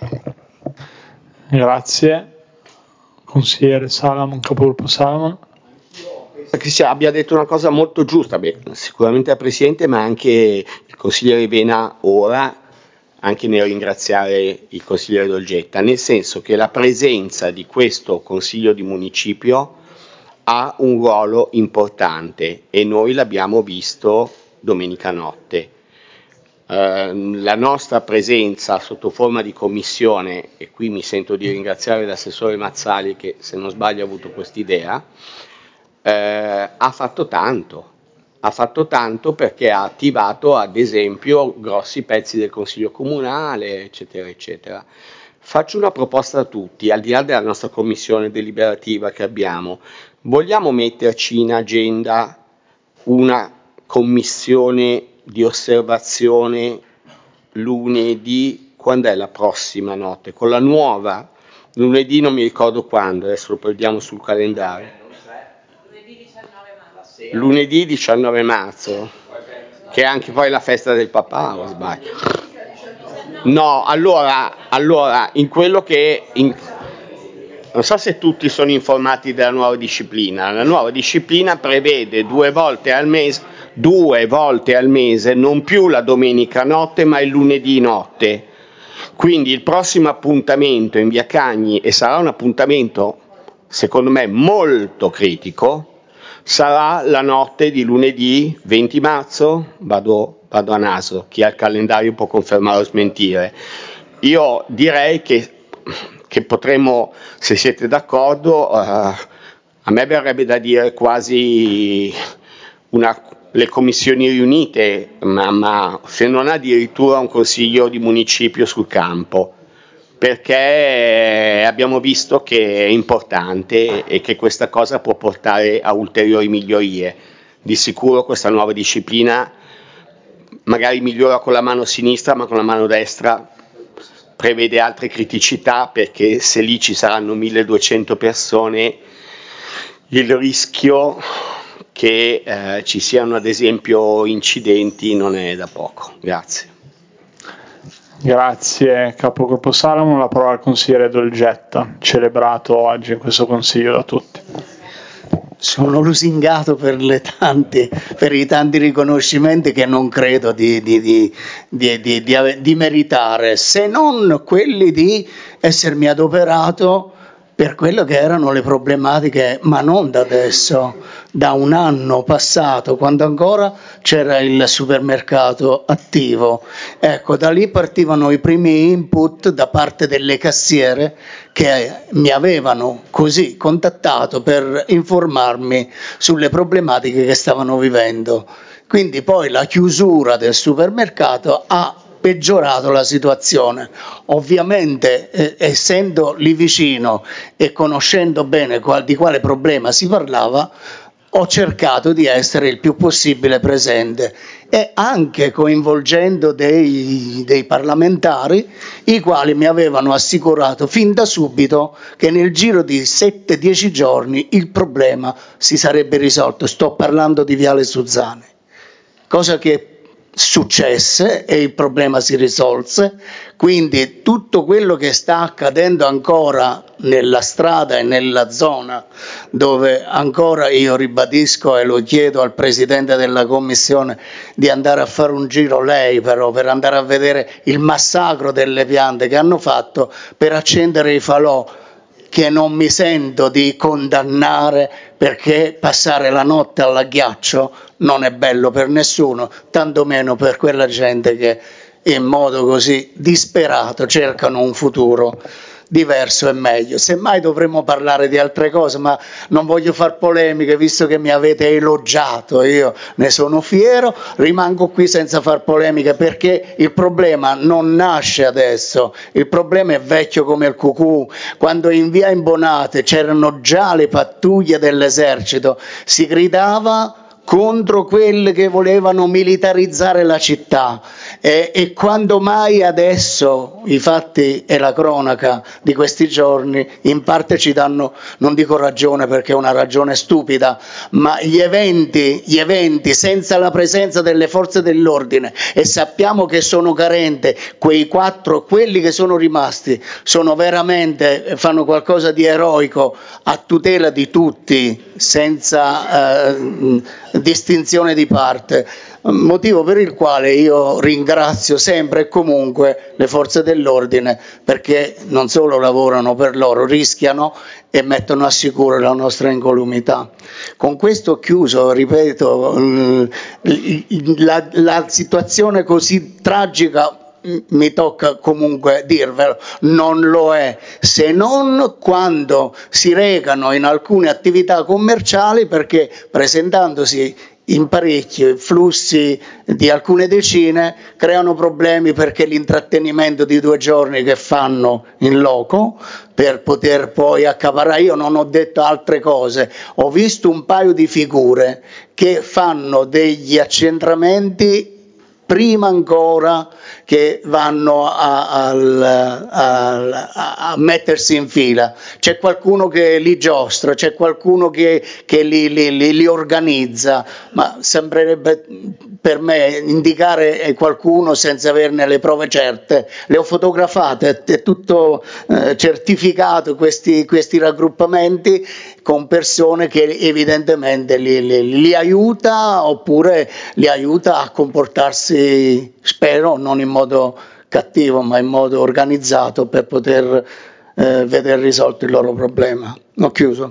Grazie. Consigliere Salamon, Capogruppo Salamon.
Cristian abbia detto una cosa molto giusta, beh, sicuramente al Presidente, ma anche il consigliere Vena ora, anche nel ringraziare il consigliere Dolgetta, nel senso che la presenza di questo Consiglio di Municipio ha un ruolo importante e noi l'abbiamo visto domenica notte. Eh, la nostra presenza sotto forma di commissione, e qui mi sento di ringraziare l'assessore Mazzali che se non sbaglio ha avuto quest'idea, eh, ha fatto tanto, ha fatto tanto perché ha attivato ad esempio grossi pezzi del Consiglio Comunale, eccetera, eccetera. Faccio una proposta a tutti, al di là della nostra commissione deliberativa che abbiamo, vogliamo metterci in agenda una commissione di osservazione lunedì, quando è la prossima notte? Con la nuova, lunedì non mi ricordo quando, adesso lo perdiamo sul calendario. Lunedì diciannove marzo, che è anche poi la festa del papà, o sbaglio? No, allora, allora in quello che... In, non so se tutti sono informati della nuova disciplina. La nuova disciplina prevede due volte al mese, due volte al mese, non più la domenica notte, ma il lunedì notte. Quindi il prossimo appuntamento in via Cagni, e sarà un appuntamento, secondo me, molto critico, sarà la notte di lunedì venti marzo, vado, vado a naso, chi ha il calendario può confermare o smentire. Io direi che che potremmo, se siete d'accordo, uh, a me verrebbe da dire quasi una, le commissioni riunite, ma, ma se non addirittura un consiglio di municipio sul campo, perché abbiamo visto che è importante e che questa cosa può portare a ulteriori migliorie. Di sicuro questa nuova disciplina magari migliora con la mano sinistra, ma con la mano destra prevede altre criticità, perché se lì ci saranno milleduecento persone il rischio che eh, ci siano ad esempio incidenti non è da poco. Grazie.
Grazie Capogruppo Salamon, la parola al consigliere Dolgetta, celebrato oggi in questo consiglio da tutti.
Sono lusingato per, le tante, per i tanti riconoscimenti che non credo di, di, di, di, di, di, di meritare, se non quelli di essermi adoperato per quello che erano le problematiche, ma non da adesso, da un anno passato, quando ancora c'era il supermercato attivo. Ecco, da lì partivano i primi input da parte delle cassiere che mi avevano così contattato per informarmi sulle problematiche che stavano vivendo. Quindi poi la chiusura del supermercato ha peggiorato la situazione. Ovviamente eh, essendo lì vicino e conoscendo bene qual, di quale problema si parlava, ho cercato di essere il più possibile presente e anche coinvolgendo dei, dei parlamentari, i quali mi avevano assicurato fin da subito che nel giro di sette dieci giorni il problema si sarebbe risolto. Sto parlando di Viale Suzzane, cosa che successe e il problema si risolse. Quindi tutto quello che sta accadendo ancora nella strada e nella zona, dove ancora io ribadisco e lo chiedo al Presidente della Commissione di andare a fare un giro, lei però, per andare a vedere il massacro delle piante che hanno fatto per accendere i falò, che non mi sento di condannare, perché passare la notte al ghiaccio non è bello per nessuno, tantomeno per quella gente che in modo così disperato cercano un futuro diverso e meglio. Semmai dovremmo parlare di altre cose, ma non voglio far polemiche visto che mi avete elogiato, io ne sono fiero, rimango qui senza far polemiche perché il problema non nasce adesso, il problema è vecchio come il cucù. Quando in via Imbonate c'erano già le pattuglie dell'esercito, si gridava contro quelle che volevano militarizzare la città e, e quando mai adesso i fatti e la cronaca di questi giorni in parte ci danno, non dico ragione perché è una ragione stupida, ma gli eventi, gli eventi senza la presenza delle forze dell'ordine, e sappiamo che sono carenti quei quattro, quelli che sono rimasti sono veramente, fanno qualcosa di eroico a tutela di tutti senza eh, distinzione di parte, motivo per il quale io ringrazio sempre e comunque le forze dell'ordine perché non solo lavorano per loro, rischiano e mettono a sicuro la nostra incolumità. Con questo ho chiuso, ripeto, la, la situazione così tragica mi tocca comunque dirvelo, non lo è, se non quando si recano in alcune attività commerciali perché presentandosi in parecchio flussi di alcune decine creano problemi perché l'intrattenimento di due giorni che fanno in loco per poter poi accaparrare, io non ho detto altre cose, ho visto un paio di figure che fanno degli accentramenti prima ancora che vanno a, a, a, a mettersi in fila, c'è qualcuno che li giostra, c'è qualcuno che, che li, li, li, li organizza, ma sembrerebbe per me indicare qualcuno senza averne le prove certe. Le ho fotografate, è tutto eh, certificato questi, questi raggruppamenti con persone che evidentemente li, li, li aiuta oppure li aiuta a comportarsi, spero, non in modo cattivo ma in modo organizzato per poter eh, vedere risolto il loro problema. Ho chiuso.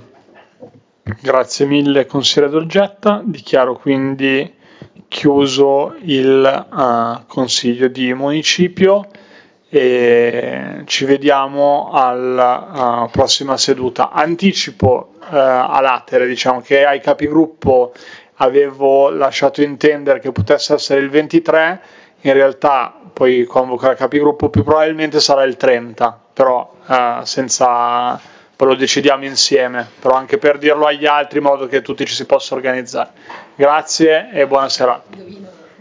Grazie mille consigliere Dolgetta, dichiaro quindi chiuso il uh, consiglio di municipio e ci vediamo alla uh, prossima seduta. Anticipo uh, a latere, diciamo che ai capigruppo avevo lasciato intendere che potesse essere il ventitré, in realtà poi convocare il capigruppo più probabilmente sarà il trenta, però uh, senza, poi lo decidiamo insieme, però anche per dirlo agli altri in modo che tutti ci si possa organizzare. Grazie e buona serata.